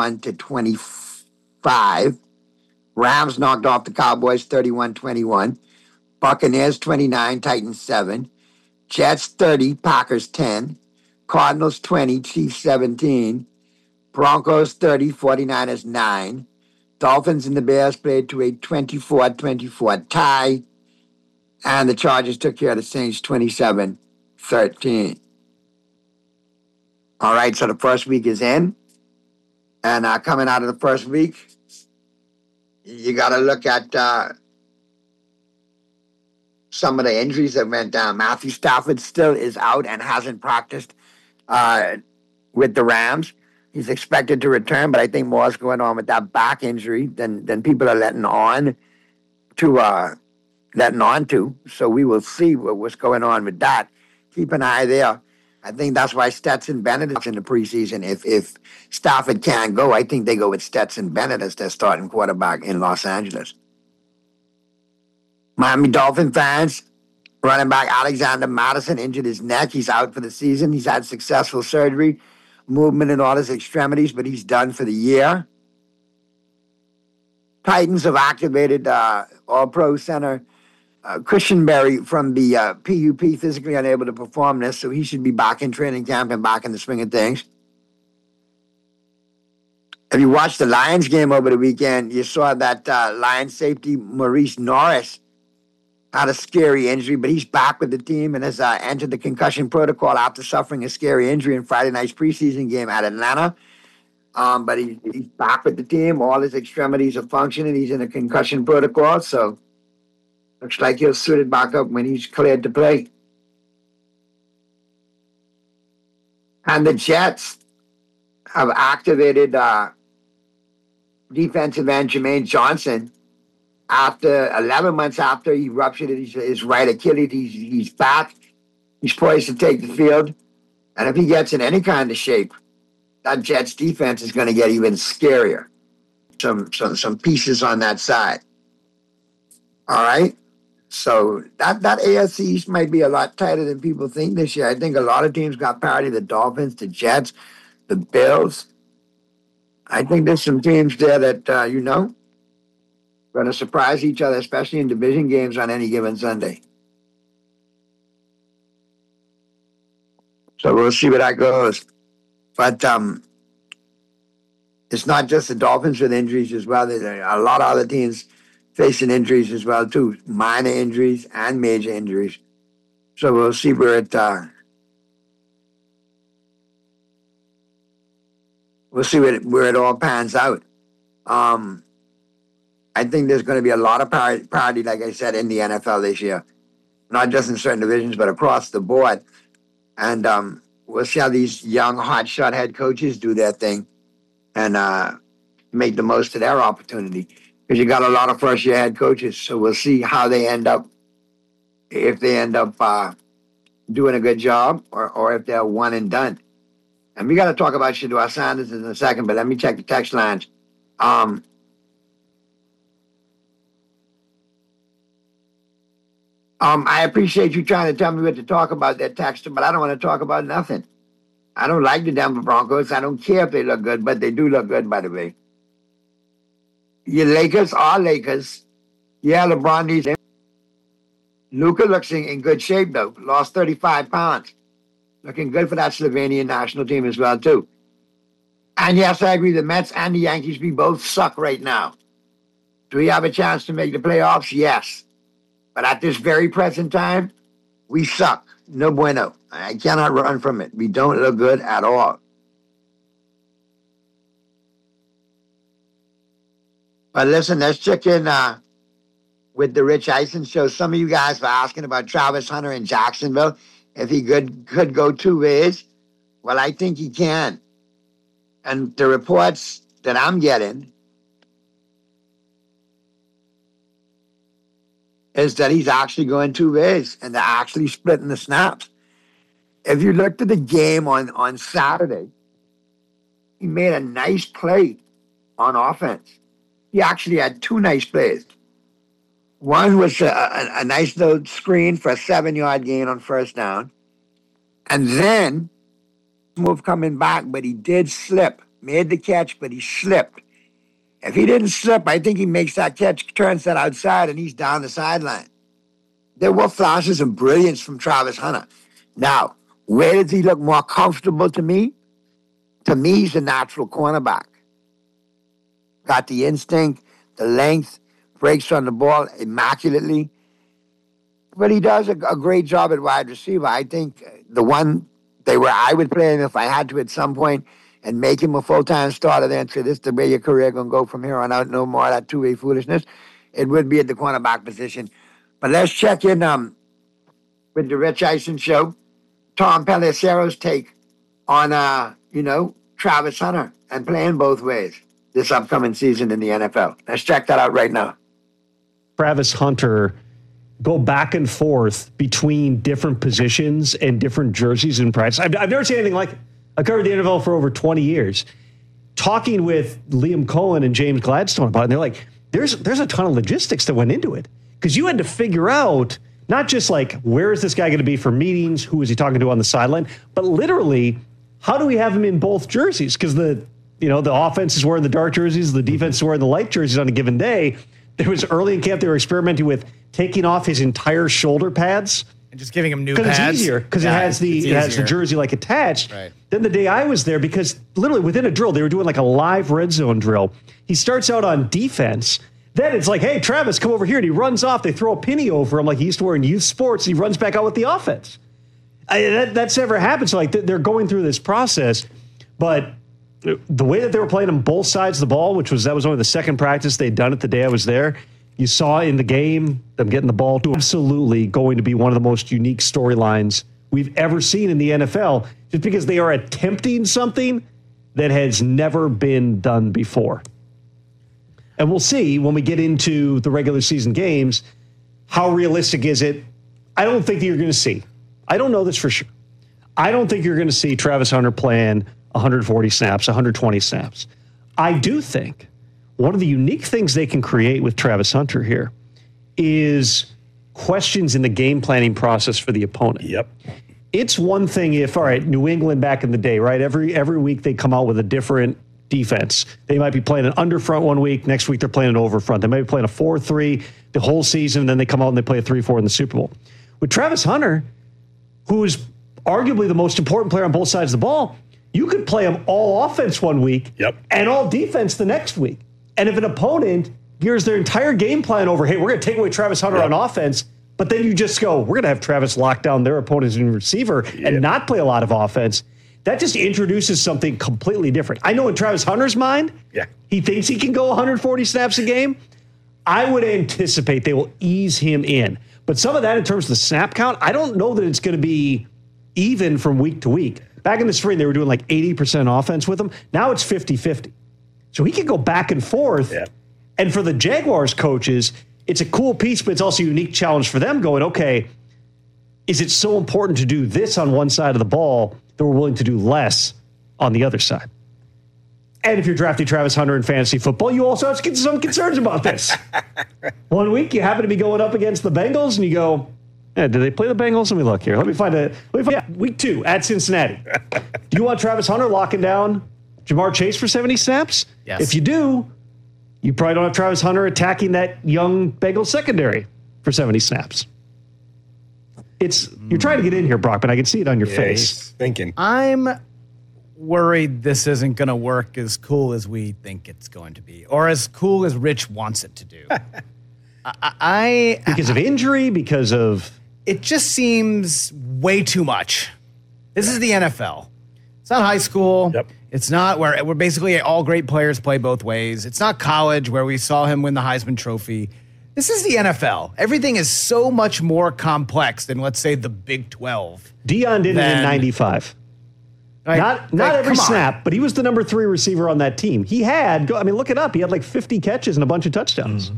31-25. Rams knocked off the Cowboys 31-21. Buccaneers 29, Titans 7. Jets 30, Packers 10. Cardinals 20, Chiefs 17. Broncos 30, 49ers 9. Dolphins and the Bears played to a 24-24 tie. And the Chargers took care of the Saints 27-13. All right, so the first week is in. And coming out of the first week, you got to look at some of the injuries that went down. Matthew Stafford still is out and hasn't practiced with the Rams. He's expected to return, but I think more is going on with that back injury than people are letting on to. So we will see what's going on with that. Keep an eye there. I think that's why Stetson Bennett is in the preseason. If Stafford can't go, I think they go with Stetson Bennett as their starting quarterback in Los Angeles. Miami Dolphin fans, running back Alexander Madison injured his neck. He's out for the season. He's had successful surgery, movement in all his extremities, but he's done for the year. Titans have activated All-Pro center Christian Berry from the PUP, physically unable to perform this, so he should be back in training camp and back in the swing of things. If you watched the Lions game over the weekend, you saw that Lions safety Maurice Norris had a scary injury, but he's back with the team and has entered the concussion protocol after suffering a scary injury in Friday night's preseason game at Atlanta. But he's back with the team. All his extremities are functioning. He's in a concussion protocol, so looks like he'll suit it back up when he's cleared to play. And the Jets have activated defensive end Jermaine Johnson. After 11 months after he ruptured his right Achilles, he's back. He's poised to take the field. And if he gets in any kind of shape, that Jets defense is going to get even scarier. Some pieces on that side. All right? So that AFC East might be a lot tighter than people think this year. I think a lot of teams got parity. The Dolphins, the Jets, the Bills. I think there's some teams there that, going to surprise each other, especially in division games on any given Sunday. So we'll see where that goes. But it's not just the Dolphins with injuries as well. There are a lot of other teams facing injuries as well, too. Minor injuries and major injuries. So we'll see where it all pans out. I think there's going to be a lot of parity, like I said, in the NFL this year. Not just in certain divisions, but across the board. And we'll see how these young, hotshot head coaches do their thing and make the most of their opportunity. Because you got a lot of first-year head coaches, so we'll see how they end up, if they end up doing a good job or if they're one and done. And we got to talk about Shedeur Sanders in a second, but let me check the text lines. I appreciate you trying to tell me what to talk about, that texter, but I don't want to talk about nothing. I don't like the Denver Broncos. I don't care if they look good, but they do look good, by the way. Your Lakers are Lakers. Yeah, LeBron needs him. Luka looks in good shape, though. Lost 35 pounds. Looking good for that Slovenian national team as well, too. And yes, I agree, the Mets and the Yankees, we both suck right now. Do we have a chance to make the playoffs? Yes. But at this very present time, we suck. No bueno. I cannot run from it. We don't look good at all. But listen, let's check in with the Rich Eisen show. Some of you guys were asking about Travis Hunter in Jacksonville, if he could go two ways. Well, I think he can. And the reports that I'm getting is that he's actually going two ways, and they're actually splitting the snaps. If you looked at the game on Saturday, he made a nice play on offense. He actually had two nice plays. One was a nice little screen for a 7-yard gain on first down. And then, move coming back, but he did slip. Made the catch, but he slipped. If he didn't slip, I think he makes that catch, turns that outside, and he's down the sideline. There were flashes of brilliance from Travis Hunter. Now, where does he look more comfortable to me? To me, he's a natural cornerback. Got the instinct, the length, breaks on the ball immaculately. But he does a great job at wide receiver. I think the one I would play him if I had to at some point and make him a full-time starter there and say, this is the way your career going to go from here on out, no more of that two-way foolishness, it would be at the cornerback position. But let's check in with the Rich Eisen show. Tom Pelissero's take on, Travis Hunter and playing both ways this upcoming season in the NFL. Let's check that out right now. Travis Hunter go back and forth between different positions and different jerseys in practice. I've never seen anything like it. I covered the NFL for over 20 years. Talking with Liam Cohen and James Gladstone about it, and they're like, there's a ton of logistics that went into it. Because you had to figure out not just like, where is this guy going to be for meetings? Who is he talking to on the sideline? But literally, how do we have him in both jerseys? Because the offense is wearing the dark jerseys, the defense is wearing the light jerseys on a given day. There was early in camp, they were experimenting with taking off his entire shoulder pads. And just giving him new pads. Because it's easier, because it has the jersey like attached. Right. Then the day I was there, because literally within a drill, they were doing like a live red zone drill. He starts out on defense. Then it's like, hey, Travis, come over here. And he runs off. They throw a penny over him like he used to wear in youth sports. He runs back out with the offense. That's never happened. So like they're going through this process. But the way that they were playing on both sides of the ball, that was only the second practice they'd done it the day I was there. You saw in the game them getting the ball to absolutely going to be one of the most unique storylines we've ever seen in the NFL, just because they are attempting something that has never been done before. And we'll see when we get into the regular season games, how realistic is it? I don't think that you're going to see. I don't know this for sure. I don't think you're going to see Travis Hunter playing 140 snaps, 120 snaps. I do think one of the unique things they can create with Travis Hunter here is questions in the game planning process for the opponent. Yep. It's one thing if, all right, New England back in the day, right? Every week they come out with a different defense. They might be playing an under front one week. Next week, they're playing an over front. They might be playing a 4-3 the whole season, and then they come out and they play a 3-4 in the Super Bowl. With Travis Hunter, who is arguably the most important player on both sides of the ball, you could play him all offense one week and all defense the next week. And if an opponent gears their entire game plan over, hey, we're going to take away Travis Hunter on offense, but then you just go, we're going to have Travis lock down their opponent's receiver and not play a lot of offense, that just introduces something completely different. I know in Travis Hunter's mind, he thinks he can go 140 snaps a game. I would anticipate they will ease him in. But some of that in terms of the snap count, I don't know that it's going to be even from week to week. Back in the spring, they were doing like 80% offense with him. Now it's 50-50. So he can go back and forth. Yeah. And for the Jaguars coaches, it's a cool piece, but it's also a unique challenge for them going, okay, is it so important to do this on one side of the ball that we're willing to do less on the other side? And if you're drafting Travis Hunter in fantasy football, you also have some concerns about this. One week, you happen to be going up against the Bengals, and you go, did they play the Bengals? Let me look here. Let me find week 2 at Cincinnati. Do you want Travis Hunter locking down Jamar Chase for 70 snaps? Yes. If you do, you probably don't have Travis Hunter attacking that young Bengals secondary for 70 snaps. You're trying to get in here, Brock, but I can see it on your face. Thinking. I'm worried this isn't going to work as cool as we think it's going to be, or as cool as Rich wants it to do. Because of injury, because of... It just seems way too much. This is the NFL. It's not high school. Yep. It's not where basically all great players play both ways. It's not college where we saw him win the Heisman Trophy. This is the NFL. Everything is so much more complex than, let's say, the Big 12. Deion did it in 95. Not every snap, but he was the number 3 receiver on that team. He had, look it up. He had like 50 catches and a bunch of touchdowns.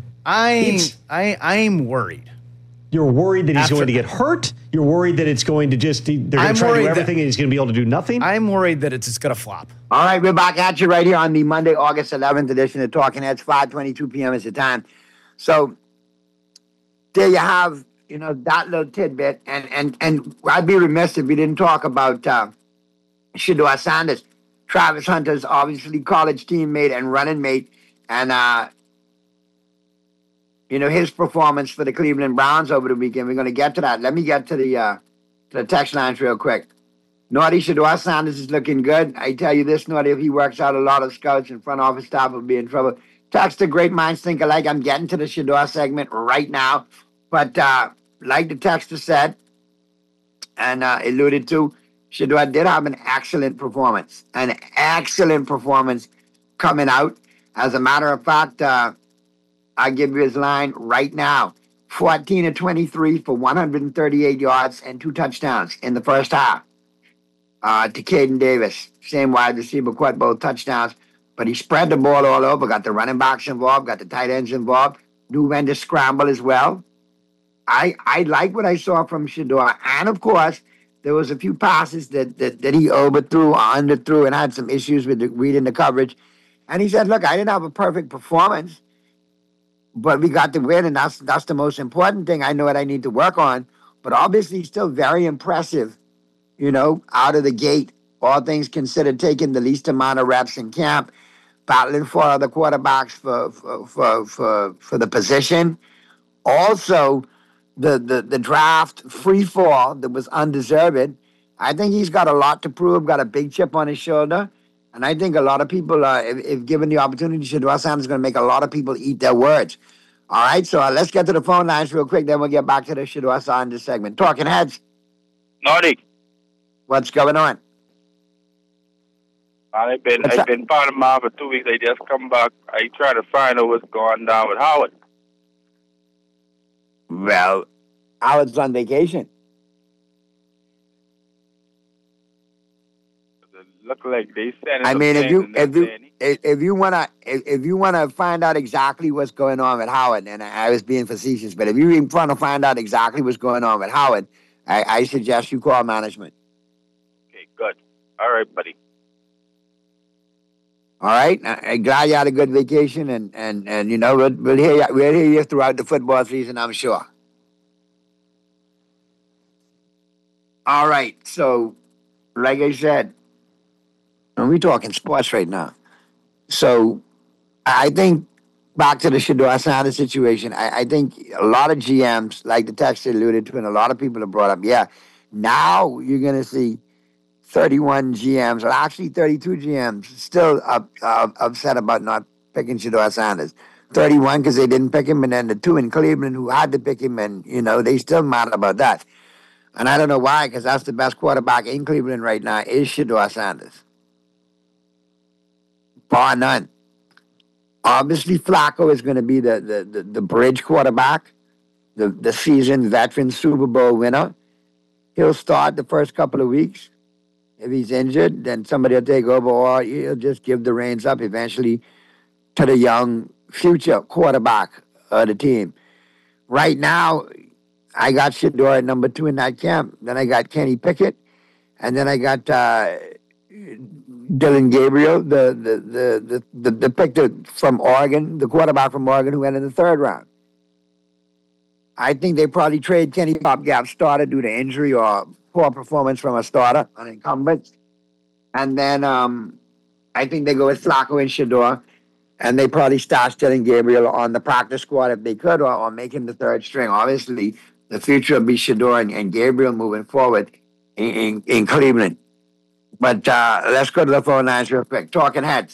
I'm worried. You're worried that he's going to get hurt? You're worried that it's going to they're going to try to do everything and he's going to be able to do nothing? I'm worried that it's just going to flop. All right, we're back at you right here on the Monday, August 11th edition of Talking Heads, 5:22 p.m. is the time. So there you have, that little tidbit. And I'd be remiss if we didn't talk about Shedeur Sanders, Travis Hunter's obviously college teammate and running mate. And, his performance for the Cleveland Browns over the weekend. We're going to get to that. Let me get to the text lines real quick. Naughty, Shedeur Sanders is looking good. I tell you this, Naughty, if he works out, a lot of scouts and front office staff will be in trouble. Text the great minds think alike. I'm getting to the Shedeur segment right now. But like the texter said and alluded to, Shedeur did have an excellent performance coming out. As a matter of fact, I'll give you his line right now. 14 of 23 for 138 yards and 2 touchdowns in the first half. To Caden Davis, same wide receiver, caught both touchdowns. But he spread the ball all over, got the running backs involved, got the tight ends involved, knew when to scramble as well. I like what I saw from Shedeur. And, of course, there was a few passes that he overthrew or underthrew and had some issues with reading the coverage. And he said, look, I didn't have a perfect performance, but we got the win, and that's the most important thing. I know what I need to work on. But obviously, still very impressive, out of the gate. All things considered, taking the least amount of reps in camp, battling for other quarterbacks for the position. Also, the draft free fall that was undeserved. I think he's got a lot to prove, got a big chip on his shoulder. And I think a lot of people, if given the opportunity, Shedeur Sanders is going to make a lot of people eat their words. All right, so let's get to the phone lines real quick, then we'll get back to the Shedeur Sanders segment. Talking Heads. Naughty. What's going on? I've been part of mine for 2 weeks. They just come back. I try to find out what's going down with Howard. Well, Howard's on vacation. Look like they sent. I mean, if you wanna find out exactly what's going on with Howard, and I was being facetious, but if you want to find out exactly what's going on with Howard, I suggest you call management. Okay, good. All right, buddy. All right. I'm glad you had a good vacation, and we'll hear you throughout the football season, I'm sure. All right. So, like I said, we're talking sports right now. So I think back to the Shedeur Sanders situation, I think a lot of GMs, like the text alluded to, and a lot of people have brought up, now you're going to see 31 GMs, or actually 32 GMs, still upset about not picking Shedeur Sanders. 31 because they didn't pick him, and then the 2 in Cleveland who had to pick him, and, they still mad about that. And I don't know why, because that's the best quarterback in Cleveland right now is Shedeur Sanders. Bar none. Obviously, Flacco is going to be the bridge quarterback, the seasoned veteran Super Bowl winner. He'll start the first couple of weeks. If he's injured, then somebody will take over, or he'll just give the reins up eventually to the young future quarterback of the team. Right now, I got Shedeur at number 2 in that camp. Then I got Kenny Pickett, and then I got Dylan Gabriel, the pick from Oregon, the quarterback from Oregon who went in the 3rd round. I think they probably trade Kenny Popgap starter due to injury or poor performance from a starter, an incumbent. And then I think they go with Flacco and Shedeur, and they probably start Dylan Gabriel on the practice squad if they could, or make him the 3rd string. Obviously, the future will be Shedeur and Gabriel moving forward in Cleveland. But let's go to the phone lines real quick. Talking Heads.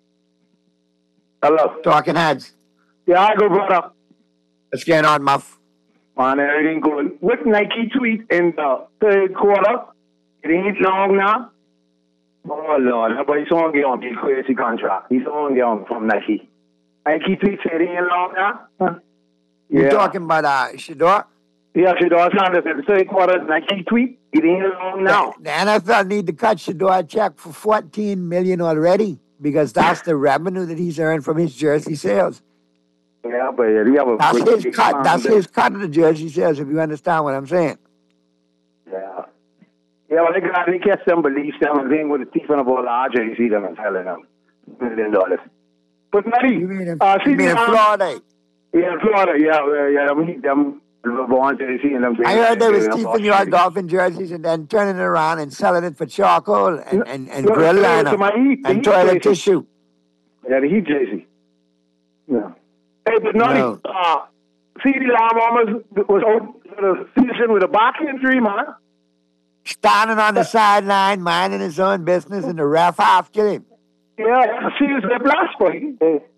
Hello. Talking Heads. Yeah, I go, brother. What's going on, Muff? Man, everything good. With Nike tweet in the 3rd quarter, it ain't long now. Oh, Lord. Nobody's on get on the crazy contract. He's on get on from Nike. Nike tweet said it ain't long now. Huh? You're talking about Shedeur? Yeah, Shedeur Sanders in the 3rd quarter, Nike tweet. It ain't long now. The NFL need to cut Shedeur a check for $14 million already, because that's the revenue that he's earned from his jersey sales. Yeah, but you have a that's his cut. That's his cut of the jersey sales, if you understand what I'm saying. Yeah. Yeah, well, they catch them, believe them, and then with the teeth on the ball, you see them and telling them $1 million. But Nutty, you mean in Florida? Yeah, Florida, yeah. We need them. I heard they was keeping your Dolphin jerseys and then turning it around and selling it for charcoal and grill liner and toilet tissue. Yeah, the Heat jersey. Yeah. Hey, but Nutty, CeeDee Lamb was out for the season with a back injury, man. Standing on the sideline, minding his own business, and the ref half killed him. Yeah, that's a serious last for him.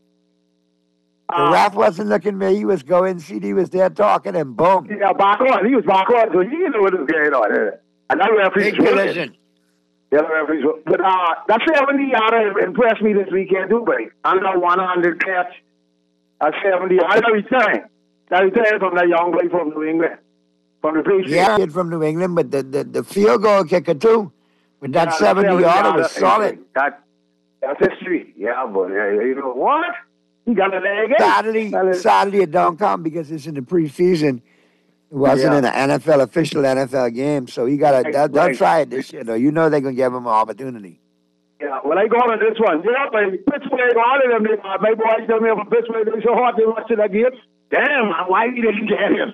The ref wasn't looking at me. He was going. CD was there talking, and boom. Yeah, back on. He was back on, so he didn't know what was going on. And that referee's collision. Yeah, the referee's. But that 70-yarder impressed me this weekend, too, buddy. Under 100 catch. That 70-yarder return. That return from that young boy from New England. From the Patriots. Yeah, kid from New England, but the field goal kicker, too. With that 70-yarder was solid. That's history. Yeah, but you know what? He got a leg Saturday it don't count because it's in the preseason. It wasn't in an official NFL game, so he got they'll try it this year, though. You know they're going to give him an opportunity. Yeah, well, I go on this one. Yeah, but Pittsburgh, all of them, my boys tell me from Pittsburgh, they so hard they watching that game. Damn, why didn't get him?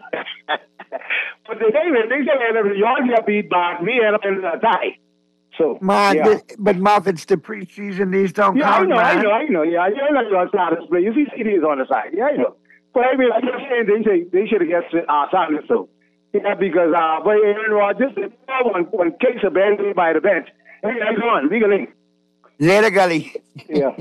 But they gave it. They said if y'all get beat by me, and I'm in a tie. So, but Muff, it's the preseason. These don't count, man. I know. Yeah, you know your status, but you see CDs on the side. Yeah, I know. But I mean, like you're saying, they should have got Sanders too. Yeah, because but Aaron Rodgers, one case abandoned by the bench. Hey, how's it going? Legally. Later, Gully. Yeah.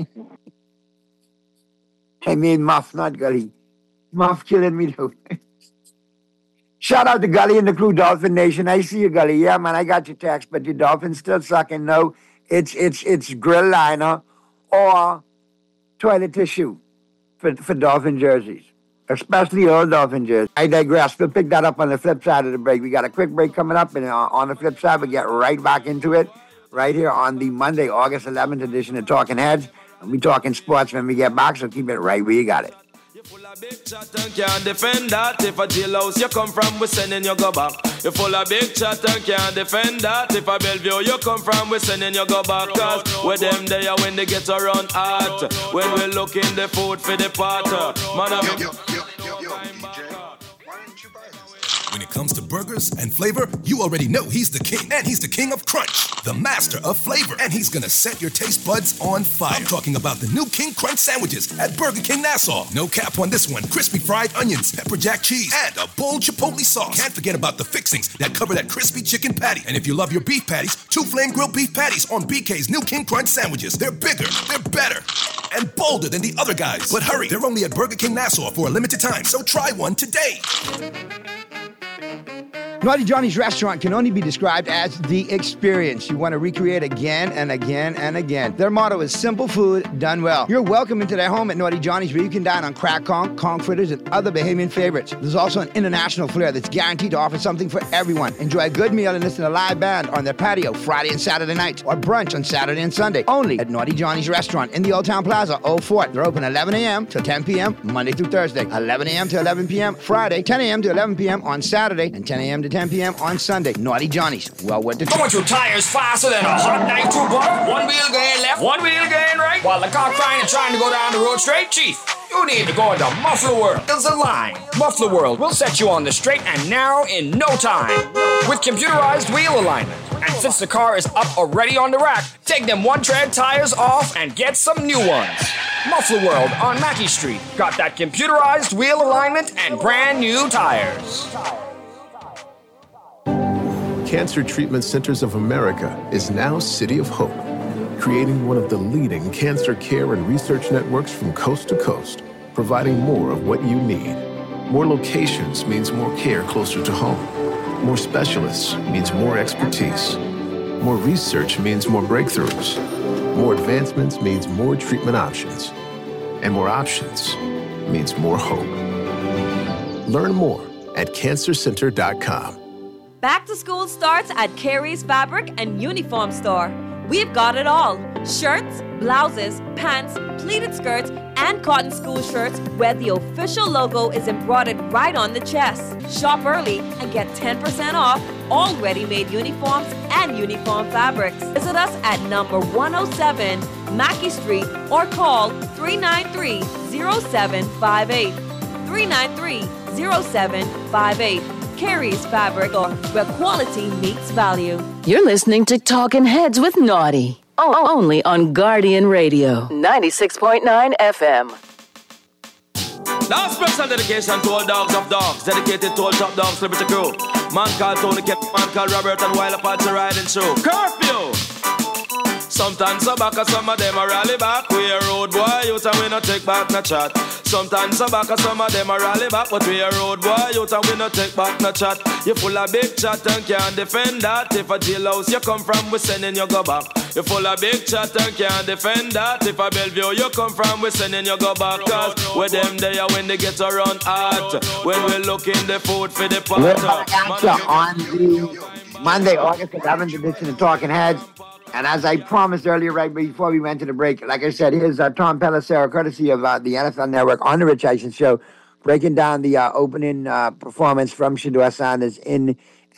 I mean, Muff, not Gully. Muff killing me though. Shout out to Gully and the crew, Dolphin Nation. I see you, Gully. Yeah, man, I got your text, but your Dolphins still sucking. No, it's grill liner or toilet tissue for Dolphin jerseys, especially old Dolphin jerseys. I digress. We'll pick that up on the flip side of the break. We got a quick break coming up, and on the flip side, we get right back into it right here on the Monday, August 11th edition of Talking Heads. And we talking sports when we get back, so keep it right where you got it. Full of big chat and can't defend that. If a jailhouse you come from, we sending you go back. You full of big chat and can't defend that. If a Bellevue you come from, we sending you go back. Cause with them there when they get around hot. When we looking the food for the pot. Man, When it comes to burgers and flavor, you already know he's the king. And he's the king of crunch, the master of flavor. And he's gonna set your taste buds on fire. I'm talking about the new King Crunch sandwiches at Burger King Nassau. No cap on this one. Crispy fried onions, pepper jack cheese, and a bold chipotle sauce. Can't forget about the fixings that cover that crispy chicken patty. And if you love your beef patties, 2 flame grilled beef patties on BK's new King Crunch sandwiches. They're bigger, they're better, and bolder than the other guys. But hurry, they're only at Burger King Nassau for a limited time, so try one today. Naughty Johnny's restaurant can only be described as the experience you want to recreate again and again and again. Their motto is simple food done well. You're welcome into their home at Naughty Johnny's, where you can dine on crack conch fritters, and other Bahamian favorites. There's also an international flair that's guaranteed to offer something for everyone. Enjoy a good meal and listen to a live band on their patio Friday and Saturday nights, or brunch on Saturday and Sunday, only at Naughty Johnny's restaurant in the Old Town Plaza, Old Fort. They're open 11 a.m. to 10 p.m. Monday through Thursday, 11 a.m. to 11 p.m. Friday, 10 a.m. to 11 p.m. on Saturday, and 10 a.m. to 10 p.m. on Sunday. Naughty Johnny's. Well worth the trip. Going through tires faster than a hot knife through butter. One wheel going left, one wheel going right. While the car crying and trying to go down the road straight, Chief, you need to go into Muffler World. There's a line. Muffler World will set you on the straight and narrow in no time. With computerized wheel alignment. And since the car is up already on the rack, take them one-tread tires off and get some new ones. Muffler World on Mackey Street. Got that computerized wheel alignment and brand new tires. Cancer Treatment Centers of America is now City of Hope, creating one of the leading cancer care and research networks from coast to coast, providing more of what you need. More locations means more care closer to home. More specialists means more expertise. More research means more breakthroughs. More advancements means more treatment options. And more options means more hope. Learn more at cancercenter.com. Back to school starts at Carey's Fabric and Uniform Store. We've got it all. Shirts, blouses, pants, pleated skirts, and cotton school shirts where the official logo is embroidered right on the chest. Shop early and get 10% off all ready-made uniforms and uniform fabrics. Visit us at number 107 Mackey Street or call 393-0758. 393-0758. Carey's Fabric, where quality meets value. You're listening to Talking Heads with Naughty. Only on Guardian Radio, 96.9 FM. Now special dedication to all dogs of dogs, dedicated to all top dogs, Liberty Crew. Man called Tony, man called Robert, and Wild Apache riding show. Curfew! Sometimes a back, some of them a rally back. We a road boy, youth and we no take back no chat. Sometimes a back, some of them a rally back. But we a road boy, youth and we no take back no chat. You full of big chat and can't defend that. If a jailhouse you come from, we sending you go back. You full of big chat and can't defend that. If a Bellevue you come from, we sending you go back. Cause with them there when they get around hot. When we looking the food for the pot. We're on the Monday, August 11th edition of Talking Heads. And as I promised earlier, right before we went to the break, like I said, here's Tom Pelissero, courtesy of the NFL Network on the Rich Eisen Show, breaking down the opening performance from Shedeur Sanders in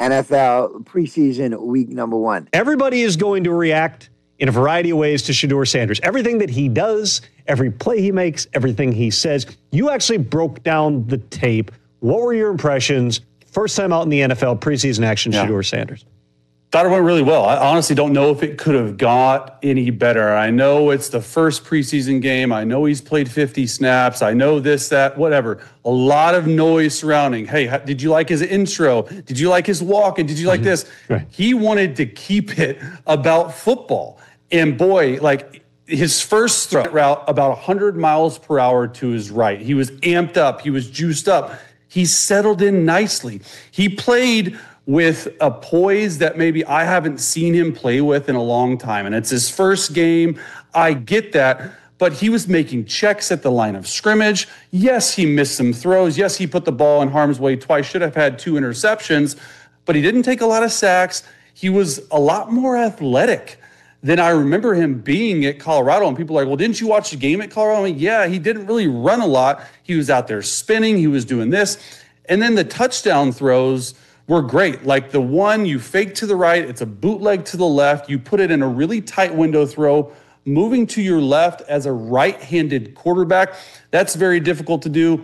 NFL preseason week number 1. Everybody is going to react in a variety of ways to Shedeur Sanders. Everything that he does, every play he makes, everything he says. You actually broke down the tape. What were your impressions? First time out in the NFL, preseason action, Shedeur Sanders. Thought it went really well. I honestly don't know if it could have got any better. I know it's the first preseason game. I know he's played 50 snaps. I know this, that, whatever. A lot of noise surrounding. Hey, did you like his intro? Did you like his walk? And did you like this? Right. He wanted to keep it about football. And boy, like his first throw route about 100 miles per hour to his right. He was amped up. He was juiced up. He settled in nicely. He played with a poise that maybe I haven't seen him play with in a long time. And it's his first game. I get that. But he was making checks at the line of scrimmage. Yes, he missed some throws. Yes, he put the ball in harm's way twice. Should have had 2 interceptions. But he didn't take a lot of sacks. He was a lot more athletic than I remember him being at Colorado. And people are like, well, didn't you watch the game at Colorado? I'm like, yeah, he didn't really run a lot. He was out there spinning. He was doing this. And then the touchdown throws were great. Like the one you fake to the right, it's a bootleg to the left. You put it in a really tight window throw, moving to your left as a right-handed quarterback. That's very difficult to do.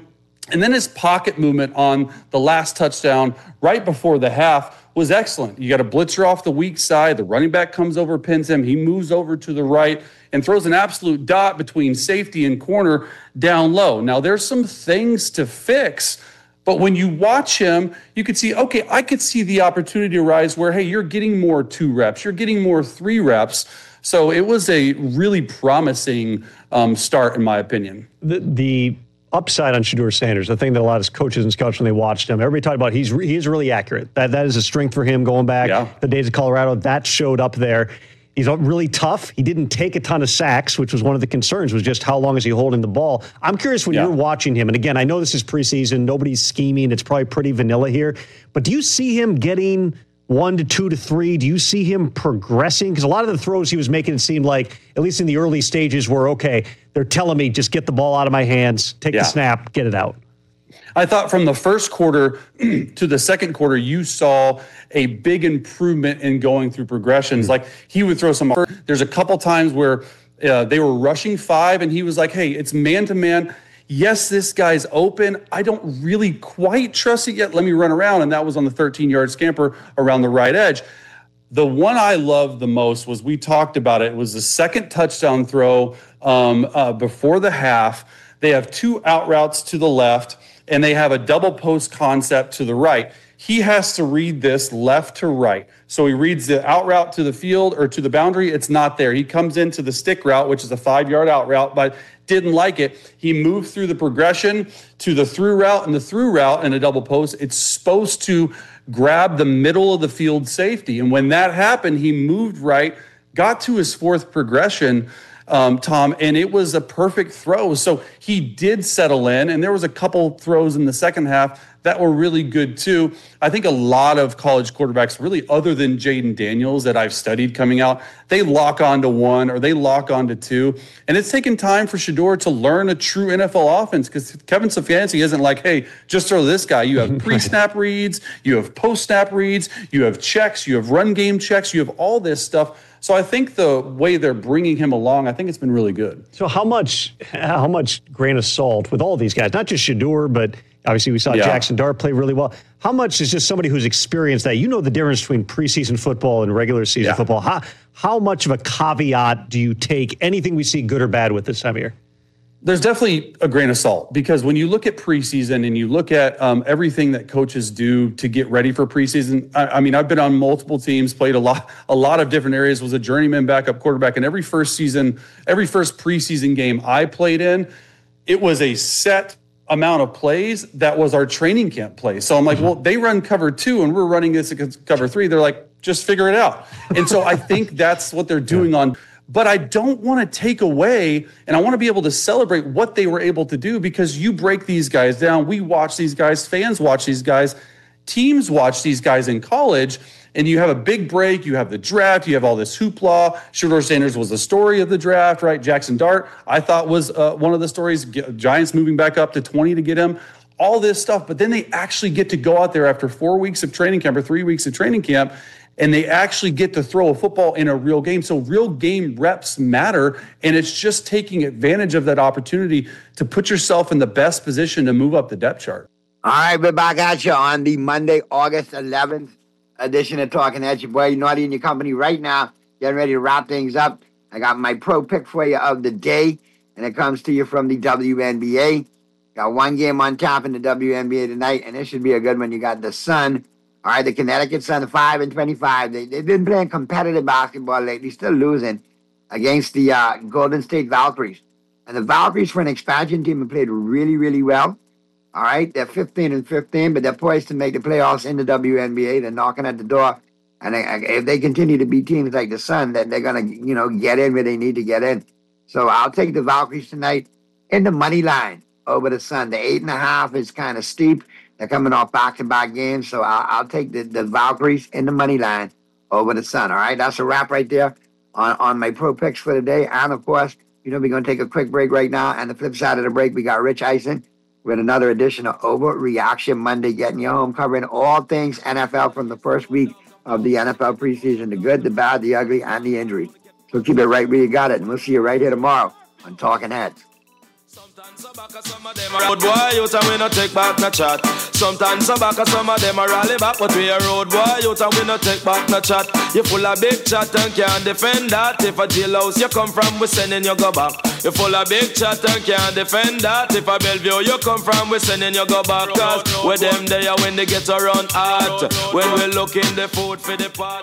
And then his pocket movement on the last touchdown right before the half was excellent. You got a blitzer off the weak side. The running back comes over, pins him. He moves over to the right and throws an absolute dot between safety and corner down low. Now, there's some things to fix, but when you watch him, you could see, okay, I could see the opportunity arise where, hey, you're getting more 2 reps. You're getting more 3 reps. So it was a really promising start, in my opinion. The upside on Shedeur Sanders, the thing that a lot of coaches and scouts, when they watched him, everybody talked about he is really accurate. That is a strength for him going back the days of Colorado. That showed up there. He's really tough. He didn't take a ton of sacks, which was one of the concerns, was just how long is he holding the ball. I'm curious when you're watching him, and again, I know this is preseason, nobody's scheming, it's probably pretty vanilla here, but do you see him getting 1 to 2 to 3? Do you see him progressing? Because a lot of the throws he was making, it seemed like, at least in the early stages, were, okay, they're telling me just get the ball out of my hands, take the snap, get it out. I thought from the first quarter to the second quarter, you saw a big improvement in going through progressions. Like he would throw some. There's a couple times where they were rushing 5 and he was like, hey, it's man to man. Yes, this guy's open. I don't really quite trust it yet. Let me run around. And that was on the 13-yard scamper around the right edge. The one I loved the most was, we talked about it, was the second touchdown throw before the half. They have 2 out routes to the left, and they have a double post concept to the right. He has to read this left to right. So he reads the out route to the field or to the boundary. It's not there. He comes into the stick route, which is a 5-yard out route, but didn't like it. He moved through the progression to the through route, and the through route in a double post, it's supposed to grab the middle of the field safety. And when that happened, he moved right, got to his 4th progression, Tom, and it was a perfect throw. So he did settle in, and there was a couple throws in the second half that were really good too. I think a lot of college quarterbacks, really other than Jaden Daniels that I've studied coming out, they lock onto 1 or they lock onto 2. And it's taken time for Shedeur to learn a true NFL offense, because Kevin Stefanski isn't like, hey, just throw this guy. You have pre-snap reads, you have post-snap reads, you have checks, you have run game checks, you have all this stuff. So I think the way they're bringing him along, I think it's been really good. So how much grain of salt with all these guys, not just Shedeur, but obviously we saw Jackson Dart play really well. How much is just somebody who's experienced that? You know the difference between preseason football and regular season football. How much of a caveat do you take anything we see, good or bad, with this time of year? There's definitely a grain of salt, because when you look at preseason and you look at everything that coaches do to get ready for preseason, I mean, I've been on multiple teams, played a lot of different areas, was a journeyman backup quarterback, and every first preseason game I played in, it was a set amount of plays that was our training camp plays. So I'm like, well, they run cover 2 and we're running this against cover 3. They're like, just figure it out. And so I think that's what they're doing on. But I don't want to take away, and I want to be able to celebrate what they were able to do, because you break these guys down. We watch these guys, fans watch these guys, teams watch these guys in college, and you have a big break, you have the draft, you have all this hoopla. Shedeur Sanders was the story of the draft, right? Jackson Dart, I thought, was one of the stories. Giants moving back up to 20 to get him, all this stuff. But then they actually get to go out there after 4 weeks of training camp or 3 weeks of training camp, and they actually get to throw a football in a real game. So real game reps matter, and it's just taking advantage of that opportunity to put yourself in the best position to move up the depth chart. All right, we're back at you on the Monday, August 11th edition of Talking Heads. Your boy Naughty in your company right now, getting ready to wrap things up. I got my pro pick for you of the day, and it comes to you from the WNBA. Got 1 game on tap in the WNBA tonight, and it should be a good one. You got the Sun. All right, the Connecticut Sun, 5-25. They've been playing competitive basketball lately, still losing against the Golden State Valkyries. And the Valkyries, for an expansion team, have played really, really well. All right, they're 15-15, but they're poised to make the playoffs in the WNBA. They're knocking at the door. And if they continue to beat teams like the Sun, then they're going to, get in where they need to get in. So I'll take the Valkyries tonight in the money line over the Sun. The 8.5 is kind of steep. They're coming off back-to-back games, so I'll take the Valkyries in the money line over the Sun. All right, that's a wrap right there on my pro picks for the day. And, of course, we're going to take a quick break right now. And the flip side of the break, we got Rich Eisen with another edition of Overreaction Monday, getting you home, covering all things NFL from the first week of the NFL preseason, the good, the bad, the ugly, and the injuries. So keep it right where you got it, and we'll see you right here tomorrow on Talking Heads. Road boy, you and we no take back no chat. Sometimes some back and some of them are rally back, but we a road boy, you and we no take back no chat. You full of big chat and can't defend that. If a jailhouse you come from, we sending you go back. You full of big chat and can't defend that. If a Bellevue you come from, we sending you go back. Cause with them there when they get around hot, when we looking the food for the pot.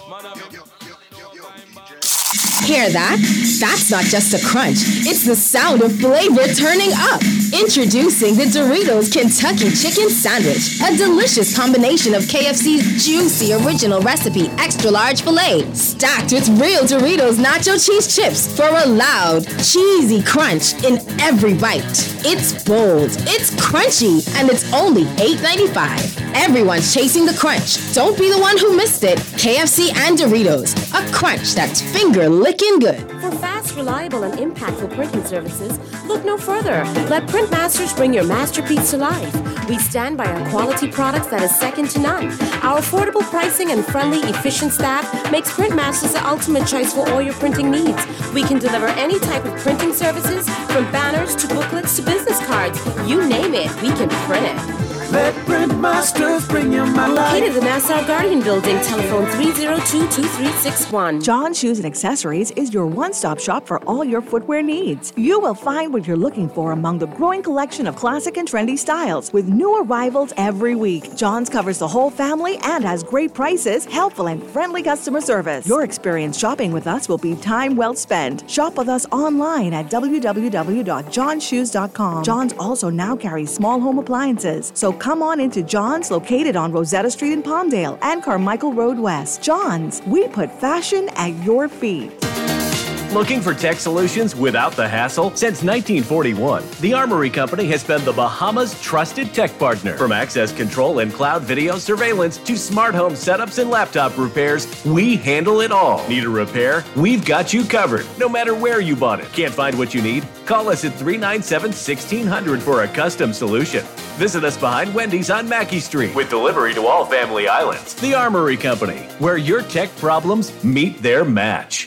Hear that? That's not just a crunch. It's the sound of flavor turning up. Introducing the Doritos Kentucky Chicken Sandwich, a delicious combination of KFC's juicy original recipe extra large filet, stacked with real Doritos nacho cheese chips for a loud, cheesy crunch in every bite. It's bold, it's crunchy, and it's only $8.95. Everyone's chasing the crunch. Don't be the one who missed it. KFC and Doritos, a crunch that's finger-licking good. For fast, reliable, and impactful printing services, look no further. Let Printmasters bring your masterpiece to life. We stand by our quality products that is second to none. Our affordable pricing and friendly, efficient staff makes Printmasters the ultimate choice for all your printing needs. We can deliver any type of printing services, from banners to booklets to business cards. You name it, we can print it. Let Printmasters bring you my life. Located in the Nassau Guardian Building, telephone 302-2361. John Shoes and Accessories is your one-stop shop for all your footwear needs. You will find what you're looking for among the growing collection of classic and trendy styles with new arrivals every week. John's covers the whole family and has great prices, helpful and friendly customer service. Your experience shopping with us will be time well spent. Shop with us online at www.johnshoes.com. John's also now carries small home appliances, so come on into John's, located on Rosetta Street in Palmdale and Carmichael Road West. John's, we put fashion at your feet. Looking for tech solutions without the hassle? Since 1941, the Armory Company has been the Bahamas' trusted tech partner. From access control and cloud video surveillance to smart home setups and laptop repairs, we handle it all. Need a repair? We've got you covered, no matter where you bought it. Can't find what you need? Call us at 397-1600 for a custom solution. Visit us behind Wendy's on Mackey Street with delivery to all Family Islands. The Armory Company, where your tech problems meet their match.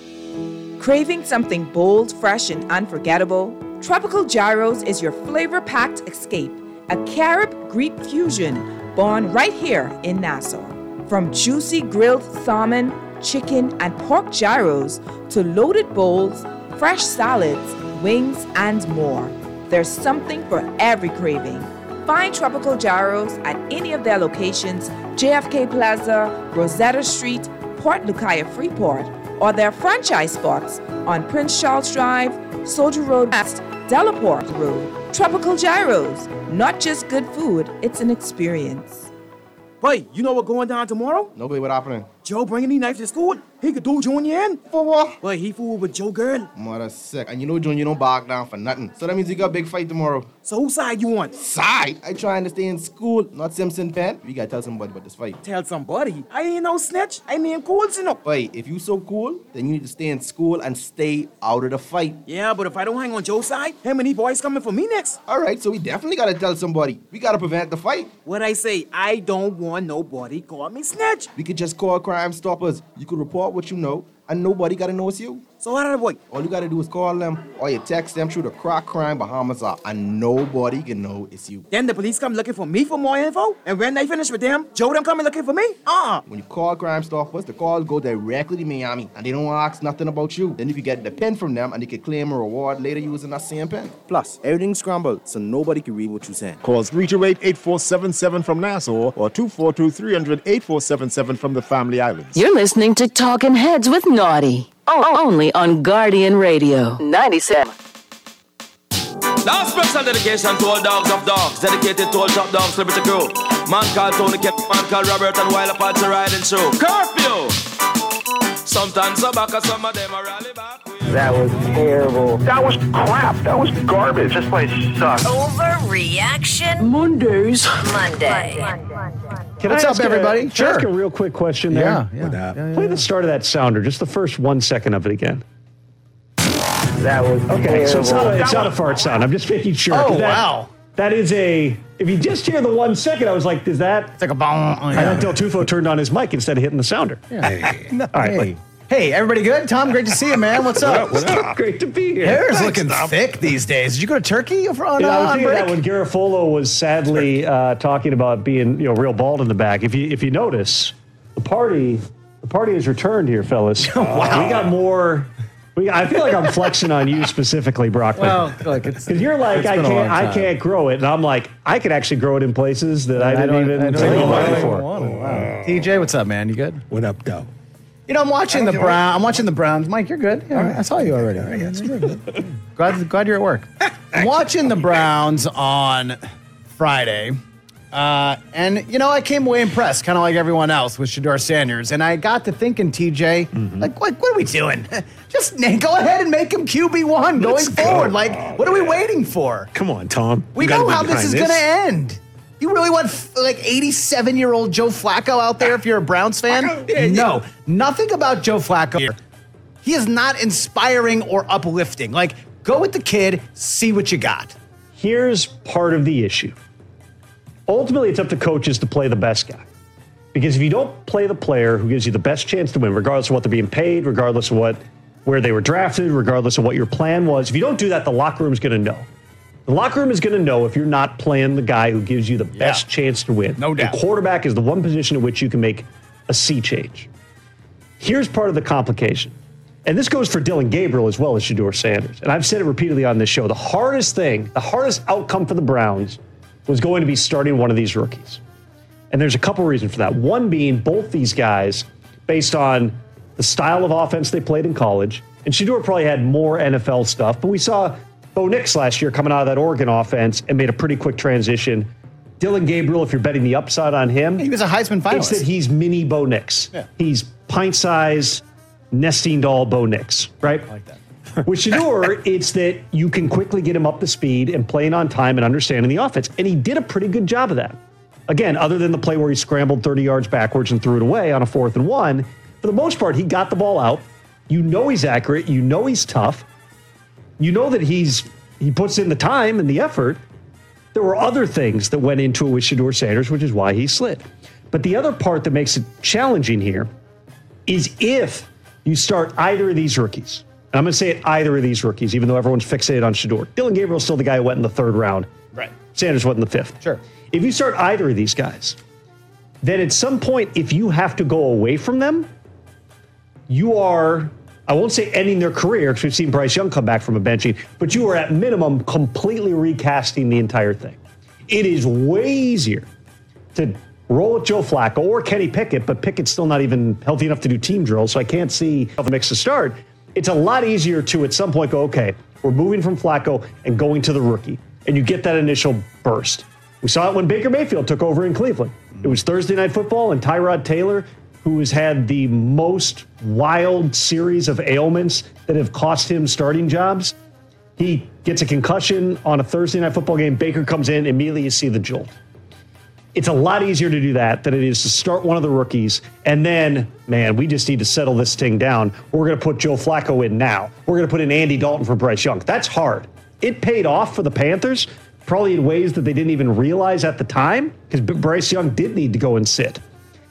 Craving something bold, fresh, and unforgettable? Tropical Gyros is your flavor-packed escape, a Carib-Greek fusion born right here in Nassau. From juicy grilled salmon, chicken, and pork gyros to loaded bowls, fresh salads, wings, and more. There's something for every craving. Find Tropical Gyros at any of their locations, JFK Plaza, Rosetta Street, Port Lucaya Freeport, or their franchise spots on Prince Charles Drive, Soldier Road West, Delaport Road. Tropical Gyros, not just good food, it's an experience. Boy, you know what going down tomorrow? Nobody, what happening? Joe bringing these knives to school. He could do Junior in. For what? Boy, he fooled with Joe girl. Mother sick. And you know Junior don't bark down for nothing. So that means you got a big fight tomorrow. So whose side you on? Side? I trying to stay in school, not Simpson Pen. We gotta tell somebody about this fight. Tell somebody? I ain't no snitch. I mean cool, you know. Boy, if you so cool, then you need to stay in school and stay out of the fight. Yeah, but if I don't hang on Joe's side, him and these boys coming for me next. All right, so we definitely gotta tell somebody. We gotta prevent the fight. What I say, I don't want nobody call me snitch. We could just call Crime Stoppers. You could report what you know, and nobody gotta know it's you. So how did I work? All you gotta do is call them, or you text them through the Crack Crime Bahamas app, and nobody can know it's you. Then the police come looking for me for more info, and when they finish with them, Joe them coming looking for me? When you call Crime Stoppers, the calls go directly to Miami, and they don't ask nothing about you. Then you can get the pen from them, and they can claim a reward later using that same pen. Plus, everything's scrambled, so nobody can read what you're saying. Call 328-8477 from Nassau, or 242-300-8477 from the Family Islands. You're listening to Talking Heads with Naughty. Only on Guardian Radio 97. Now special dedication to all dogs of dogs, dedicated to all top dogs, Liberty Crew. Man called Tony, man called Robert, and Wild Apache riding show. Curfew! Sometimes some back, some of them are rally back. That was terrible. That was crap. That was garbage. This place sucks. Overreaction Monday. Can What's I up, ask everybody? Can I ask a real quick question there? Yeah. Play the start of that sounder, just the first 1 second of it again. That was okay. So it's terrible. not a fart sound. I'm just making sure. Oh, wow. That is a. If you just hear the 1 second, I was like, "Is that?" It's like a bong. I thought Del Tufo turned on his mic instead of hitting the sounder. Yeah. All right. Hey, everybody good? Tom, great to see you, man. What's up? What's up? Great to be here. Hair's looking thick these days. Did you go to Turkey on I was thinking break? that when Garofolo was sadly talking about being real bald in the back. If you notice, the party has returned here, fellas. Wow. We got more. I feel like I'm flexing on you specifically, Brockman. Well, look, because you're like I can't grow it, and I'm like I could actually grow it in places that I didn't even take the money for. Wow. TJ, what's up, man? You good? What up, though? You know, I'm watching the Browns. Mike, you're good. Yeah, I saw you already. Glad you're at work. I'm watching the Browns on Friday. And, I came away impressed, kind of like everyone else, with Shedeur Sanders. And I got to thinking, TJ, what are we doing? Just go ahead and make him QB1 going forward. Like, what are we waiting for? Come on, Tom. We know how this is going to end. You really want 87-year-old Joe Flacco out there if you're a Browns fan? No, nothing about Joe Flacco here. He is not inspiring or uplifting. Like, go with the kid, see what you got. Here's part of the issue. Ultimately, it's up to coaches to play the best guy. Because if you don't play the player who gives you the best chance to win, regardless of what they're being paid, regardless of where they were drafted, regardless of what your plan was, if you don't do that, the locker room is going to know. The locker room is going to know if you're not playing the guy who gives you the best chance to win. No doubt. The quarterback is the one position in which you can make a sea change. Here's part of the complication. And this goes for Dylan Gabriel as well as Shedeur Sanders. And I've said it repeatedly on this show. The hardest outcome for the Browns was going to be starting one of these rookies. And there's a couple reasons for that. One being both these guys, based on the style of offense they played in college, and Shedeur probably had more NFL stuff, but we saw Bo Nix last year coming out of that Oregon offense and made a pretty quick transition. Dylan Gabriel, if you're betting the upside on him, he was a Heisman finalist. It's that he's mini Bo Nix. Yeah. He's pint-sized, nesting doll Bo Nix, right? I like that. With Shedeur, it's that you can quickly get him up to speed and playing on time and understanding the offense. And he did a pretty good job of that. Again, other than the play where he scrambled 30 yards backwards and threw it away on a 4th and 1, for the most part, he got the ball out. You know he's accurate. You know he's tough. You know that he puts in the time and the effort. There were other things that went into it with Shedeur Sanders, which is why he slid. But the other part that makes it challenging here is if you start either of these rookies. And I'm going to say it, either of these rookies, even though everyone's fixated on Shedeur. Dylan Gabriel's still the guy who went in the 3rd round. Right. Sanders went in the 5th. Sure. If you start either of these guys, then at some point, if you have to go away from them, you are, I won't say ending their career, because we've seen Bryce Young come back from a benching, but you are at minimum completely recasting the entire thing. It is way easier to roll with Joe Flacco or Kenny Pickett, but Pickett's still not even healthy enough to do team drills, so I can't see how the mix to start. It's a lot easier to at some point go, okay, we're moving from Flacco and going to the rookie, and you get that initial burst. We saw it when Baker Mayfield took over in Cleveland. It was Thursday Night Football, and Tyrod Taylor, who has had the most wild series of ailments that have cost him starting jobs, he gets a concussion on a Thursday Night Football game. Baker comes in, immediately you see the jolt. It's a lot easier to do that than it is to start one of the rookies and then, man, we just need to settle this thing down. We're going to put Joe Flacco in now. We're going to put in Andy Dalton for Bryce Young. That's hard. It paid off for the Panthers, probably in ways that they didn't even realize at the time, because Bryce Young did need to go and sit.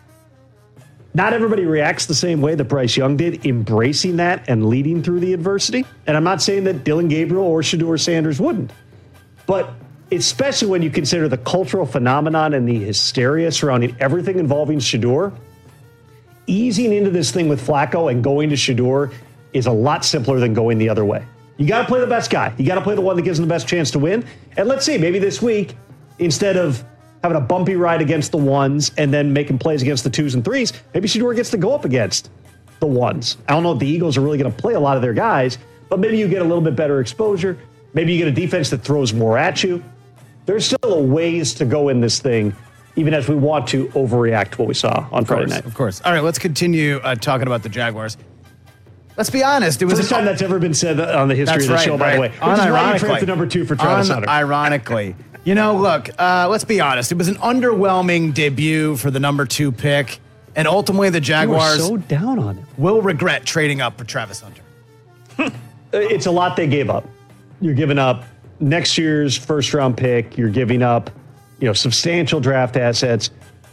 Not everybody reacts the same way that Bryce Young did, embracing that and leading through the adversity. And I'm not saying that Dylan Gabriel or Shedeur Sanders wouldn't. But especially when you consider the cultural phenomenon and the hysteria surrounding everything involving Shedeur, easing into this thing with Flacco and going to Shedeur is a lot simpler than going the other way. You got to play the best guy. You got to play the one that gives them the best chance to win. And let's see, maybe this week, instead of having a bumpy ride against the ones and then making plays against the 2s and 3s, maybe Shedeur gets to go up against the ones. I don't know if the Eagles are really going to play a lot of their guys, but maybe you get a little bit better exposure. Maybe you get a defense that throws more at you. There's still a ways to go in this thing, even as we want to overreact to what we saw on Friday night. Of course. All right, let's continue talking about the Jaguars. Let's be honest. It was first time that's ever been said on the history of the show, by the way. Which is why you traded the number 2 for Travis Hunter. Ironically. You know, look, let's be honest. It was an underwhelming debut for the number 2 pick, and ultimately the Jaguars so down on it. Will regret trading up for Travis Hunter. It's a lot they gave up. You're giving up next year's first-round pick. You're giving up, substantial draft assets.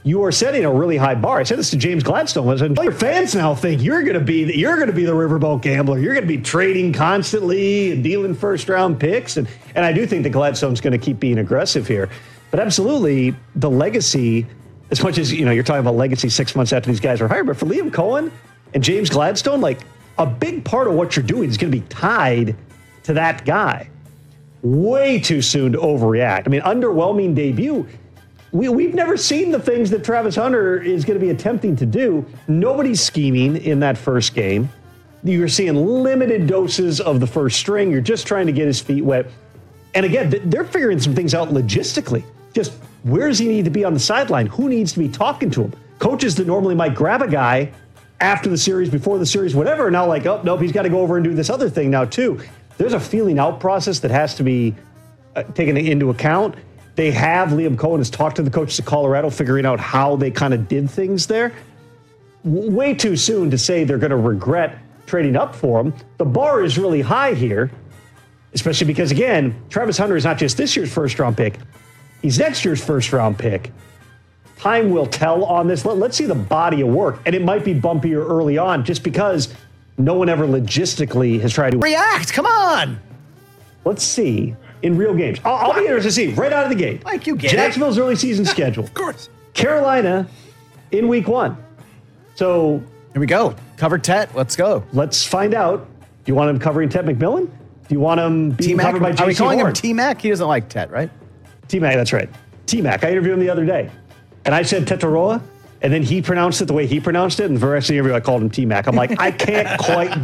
you are setting a really high bar. I said this to James Gladstone. I said, your fans now think you're going to be the riverboat gambler. You're going to be trading constantly and dealing first-round picks. And I do think that Gladstone's going to keep being aggressive here. But absolutely, the legacy, as much as, you're talking about legacy 6 months after these guys are hired, but for Liam Cohen and James Gladstone, like, a big part of what you're doing is going to be tied to that guy. Way too soon to overreact. I mean, underwhelming debut. We've never seen the things that Travis Hunter is going to be attempting to do. Nobody's scheming in that first game. You're seeing limited doses of the first string. You're just trying to get his feet wet. And again, they're figuring some things out logistically. Just where does he need to be on the sideline? Who needs to be talking to him? Coaches that normally might grab a guy after the series, before the series, whatever, now like, oh, nope, he's got to go over and do this other thing now too. There's a feeling out process that has to be taken into account. They have, Liam Cohen has talked to the coaches of Colorado, figuring out how they kind of did things there. Way too soon to say they're going to regret trading up for him. The bar is really high here, especially because, again, Travis Hunter is not just this year's first-round pick. He's next year's first-round pick. Time will tell on this. Let's see the body of work. And it might be bumpier early on just because no one ever logistically has tried to react. Come on. Let's see. In real games. I'll be interested to see right out of the gate. Like you get Jacksonville's early season schedule. Of course. Carolina in week 1. So here we go. Cover Tet. Let's go. Let's find out. Do you want him covering Tet McMillan? Do you want him being covered by J.C. Are we calling Horn? him T-Mac? He doesn't like Tet, right? T-Mac, that's right. T-Mac. I interviewed him the other day. And I said Tetaroa. And then he pronounced it the way he pronounced it, and the rest of the interview I called him T-Mac. I'm like, I can't quite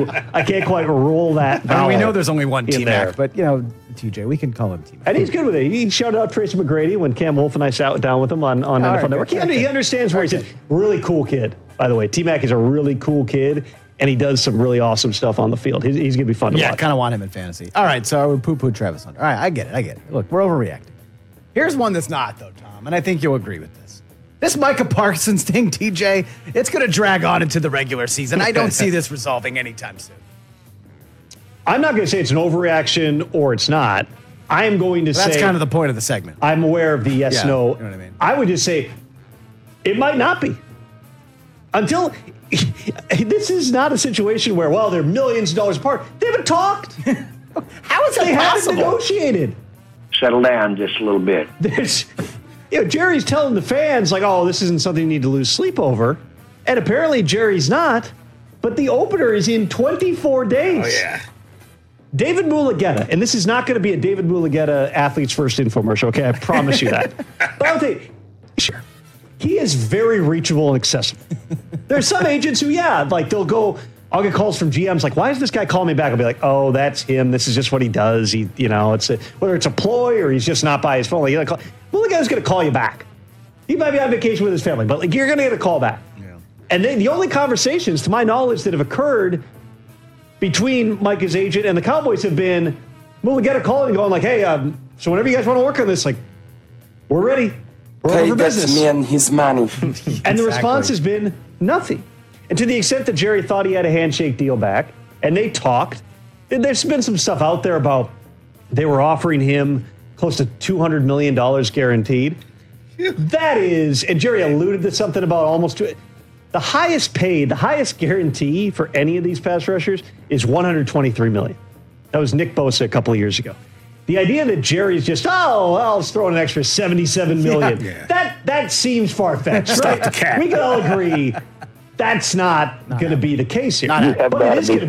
roll that vowel. We know there's only one T-Mac, but TJ, we can call him T-Mac. And he's good with it. He shouted out Tracy McGrady when Cam Wolf and I sat down with him on NFL Network. He understands where he's at. Really cool kid, by the way. T-Mac is a really cool kid, and he does some really awesome stuff on the field. He's going to be fun to watch. Yeah, I kind of want him in fantasy. All right, so we poo-poo Travis Hunter. All right, I get it. Look, we're overreacting. Here's one that's not, though, Tom, and I think you'll agree with this. This Micah Parsons thing, TJ, it's going to drag on into the regular season. I don't see this resolving anytime soon. I'm not going to say it's an overreaction or it's not. I am going to say... That's kind of the point of the segment. I'm aware of the yes, no. You know what I mean? I would just say it might not be. Until... This is not a situation where, well, they're millions of dollars apart. They haven't talked. How is that possible? They haven't negotiated. Settle down just a little bit. Jerry's telling the fans, like, oh, this isn't something you need to lose sleep over. And apparently Jerry's not. But the opener is in 24 days. Oh, yeah. David Mulugheta, and this is not going to be a David Mulugheta Athlete's First infomercial, okay? I promise you that. But I'll tell you, sure, he is very reachable and accessible. There's some agents who, they'll go, I'll get calls from GMs like, why is this guy calling me back? I'll be like, oh, that's him. This is just what he does. Whether it's a ploy or he's just not by his phone. Well, the guy's going to call you back. He might be on vacation with his family, but you're going to get a call back. Yeah. And then the only conversations, to my knowledge, that have occurred between Micah's agent and the Cowboys have been Mulugheta calling and going like, hey, so whenever you guys want to work on this, like, we're ready. We're over business. Me and his money. And the response has been nothing. And to the extent that Jerry thought he had a handshake deal back, and they talked, there's been some stuff out there about they were offering him close to $200 million guaranteed. That is, and Jerry alluded to something about almost the highest paid, the highest guarantee for any of these pass rushers is $123 million. That was Nick Bosa a couple of years ago. The idea that Jerry's just, I'll throw in an extra $77 million. Yeah. That seems far-fetched, right? We can all agree that's not going to be the case here. But it is going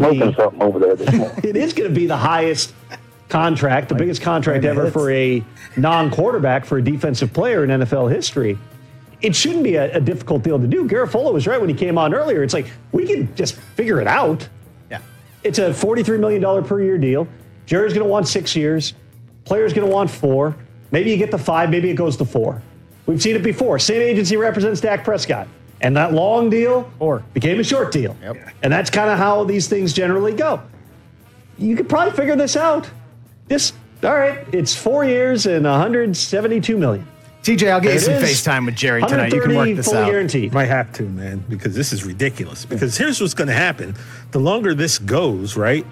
to be the highest contract, the biggest contract ever for a non-quarterback for a defensive player in NFL history. It shouldn't be a difficult deal to do. Garofalo was right when he came on earlier. It's like, we can just figure it out. Yeah. It's a $43 million per year deal. Jerry's going to want 6 years. Player's going to want 4. Maybe you get to 5. Maybe it goes to 4. We've seen it before. Same agency represents Dak Prescott. And that long deal became a short deal. Yep. And that's kind of how these things generally go. You could probably figure this out. All right, it's 4 years and $172 million. TJ, I'll get you some FaceTime with Jerry tonight. You can work this out. Guaranteed. Might have to, man, because this is ridiculous. Because here's what's going to happen. The longer this goes, right,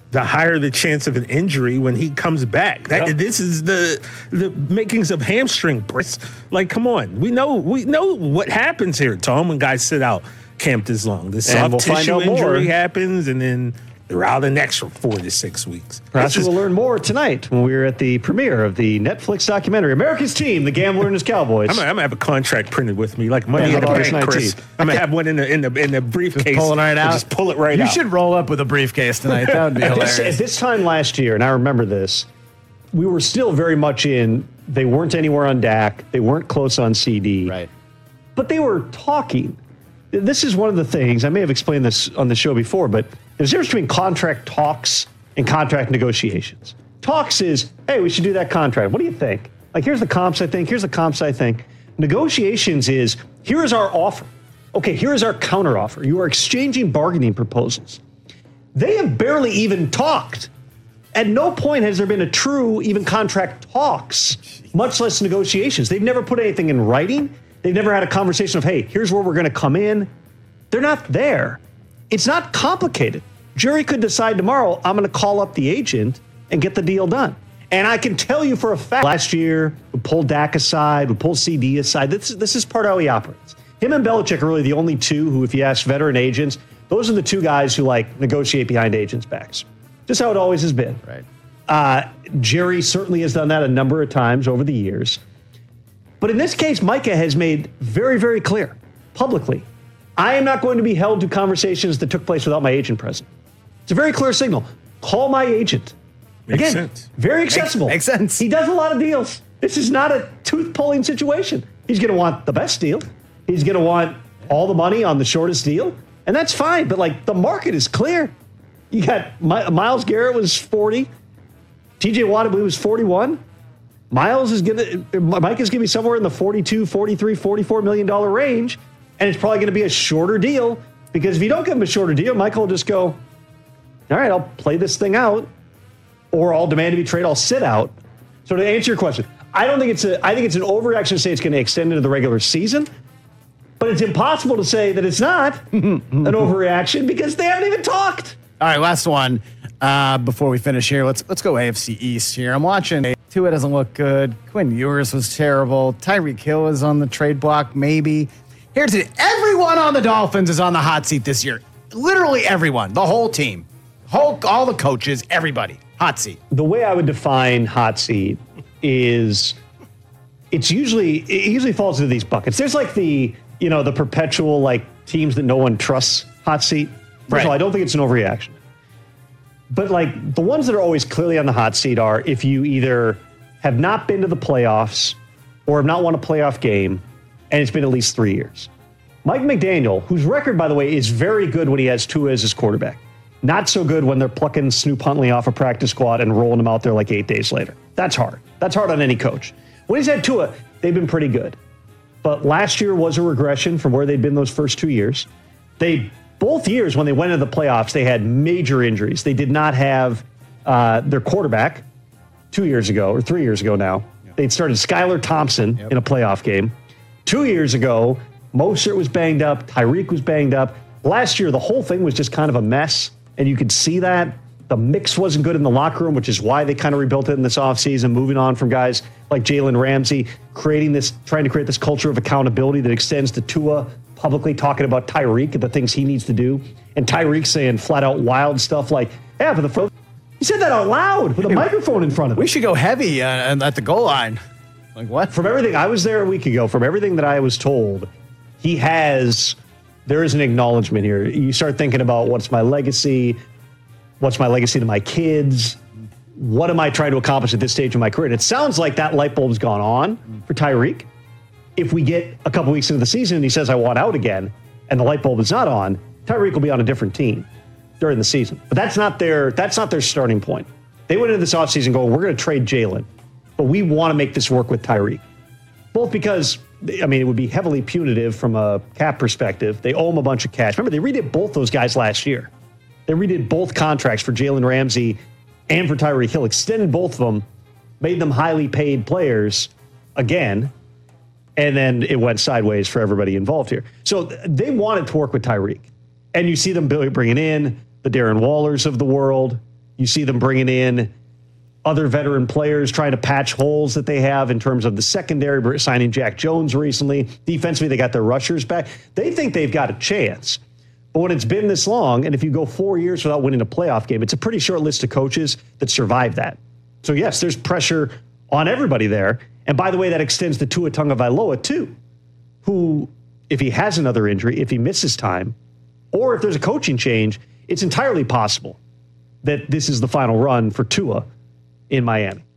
the higher the chance of an injury when he comes back. This is the makings of hamstring. Like, come on. We know what happens here, Tom, when guys sit out camp this long. The soft tissue injury happens, and then they're out the next 4 to 6 weeks. Perhaps we'll learn more tonight when we're at the premiere of the Netflix documentary, America's Team, The Gambler and His Cowboys. I'm gonna have a contract printed with me, like money in the bank, Chris. I'm gonna have one in the briefcase. Just pull it right out. Just pull it right out. You should roll up with a briefcase tonight. That would be hilarious. At this time last year, and I remember this, we were still very much in, they weren't anywhere on Dak. They weren't close on CD. Right. But they were talking. This is one of the things, I may have explained this on the show before, but there's a difference between contract talks and contract negotiations. Talks is, hey, we should do that contract. What do you think? Like, here's the comps I think. Here's the comps I think. Negotiations is, here is our offer. Okay, here is our counter offer. You are exchanging bargaining proposals. They have barely even talked. At no point has there been a true even contract talks, much less negotiations. They've never put anything in writing. They've never had a conversation of, hey, here's where we're going to come in. They're not there. It's not complicated. Jerry could decide tomorrow, I'm going to call up the agent and get the deal done. And I can tell you for a fact, last year, we pulled Dak aside, we pulled CD aside. This is part of how he operates. Him and Belichick are really the only two who, if you ask veteran agents, those are the two guys who negotiate behind agents' backs. Just how it always has been. Right. Jerry certainly has done that a number of times over the years. But in this case, Micah has made very, very clear publicly, I am not going to be held to conversations that took place without my agent present. It's a very clear signal. Call my agent. Makes sense. Very accessible. Makes sense. He does a lot of deals. This is not a tooth-pulling situation. He's going to want the best deal. He's going to want all the money on the shortest deal. And that's fine. But, the market is clear. You got Myles Garrett was 40. TJ Watt, I believe, was 41. Mike is going to be somewhere in the 42, 43, $44 million range, and it's probably going to be a shorter deal because if you don't give him a shorter deal, Michael will just go, all right, I'll play this thing out, or I'll demand to be traded, I'll sit out. So to answer your question, I think it's an overreaction to say it's going to extend into the regular season, but it's impossible to say that it's not an overreaction because they haven't even talked. All right, last one before we finish here. Let's go AFC East here. I'm watching. Tua doesn't look good. Quinn Ewers was terrible. Tyreek Hill is on the trade block, maybe. Here's it. Everyone on the Dolphins is on the hot seat this year. Literally everyone. The whole team. All the coaches, everybody. Hot seat. The way I would define hot seat is it usually falls into these buckets. There's the perpetual teams that no one trusts hot seat. First of all, I don't think it's an overreaction. But the ones that are always clearly on the hot seat are if you either have not been to the playoffs or have not won a playoff game, and it's been at least 3 years. Mike McDaniel, whose record, by the way, is very good when he has Tua as his quarterback. Not so good when they're plucking Snoop Huntley off a practice squad and rolling him out there 8 days later. That's hard. That's hard on any coach. When he's had Tua, they've been pretty good. But last year was a regression from where they'd been those first 2 years. Both years when they went into the playoffs, they had major injuries. They did not have their quarterback 2 years ago or 3 years ago now. Yeah. They'd started Skylar Thompson in a playoff game. 2 years ago, Mostert was banged up. Tyreek was banged up. Last year, the whole thing was just kind of a mess, and you could see that. The mix wasn't good in the locker room, which is why they kind of rebuilt it in this offseason, moving on from guys like Jalen Ramsey, trying to create this culture of accountability that extends to Tua, publicly talking about Tyreek and the things he needs to do. And Tyreek saying flat out wild stuff like, yeah, for the first. He said that out loud with a microphone in front of him. We should go heavy at the goal line. What? From everything, I was there a week ago, from everything that I was told, there is an acknowledgement here. You start thinking about what's my legacy to my kids? What am I trying to accomplish at this stage of my career? And it sounds like that light bulb's gone on for Tyreek. If we get a couple weeks into the season and he says, I want out again, and the light bulb is not on, Tyreek will be on a different team during the season. But that's not their starting point. They went into this offseason going, we're going to trade Jalen, but we want to make this work with Tyreek. Both because, it would be heavily punitive from a cap perspective. They owe him a bunch of cash. Remember, they redid both those guys last year. They redid both contracts for Jalen Ramsey and for Tyreek Hill, extended both of them, made them highly paid players again, and then it went sideways for everybody involved here. So they wanted to work with Tyreek. And you see them bringing in the Darren Wallers of the world. You see them bringing in other veteran players trying to patch holes that they have in terms of the secondary, signing Jack Jones recently. Defensively, they got their rushers back. They think they've got a chance. But when it's been this long, and if you go 4 years without winning a playoff game, it's a pretty short list of coaches that survive that. So, yes, there's pressure on everybody there. And by the way, that extends to Tua Tagovailoa, too, who, if he has another injury, if he misses time, or if there's a coaching change, it's entirely possible that this is the final run for Tua in Miami.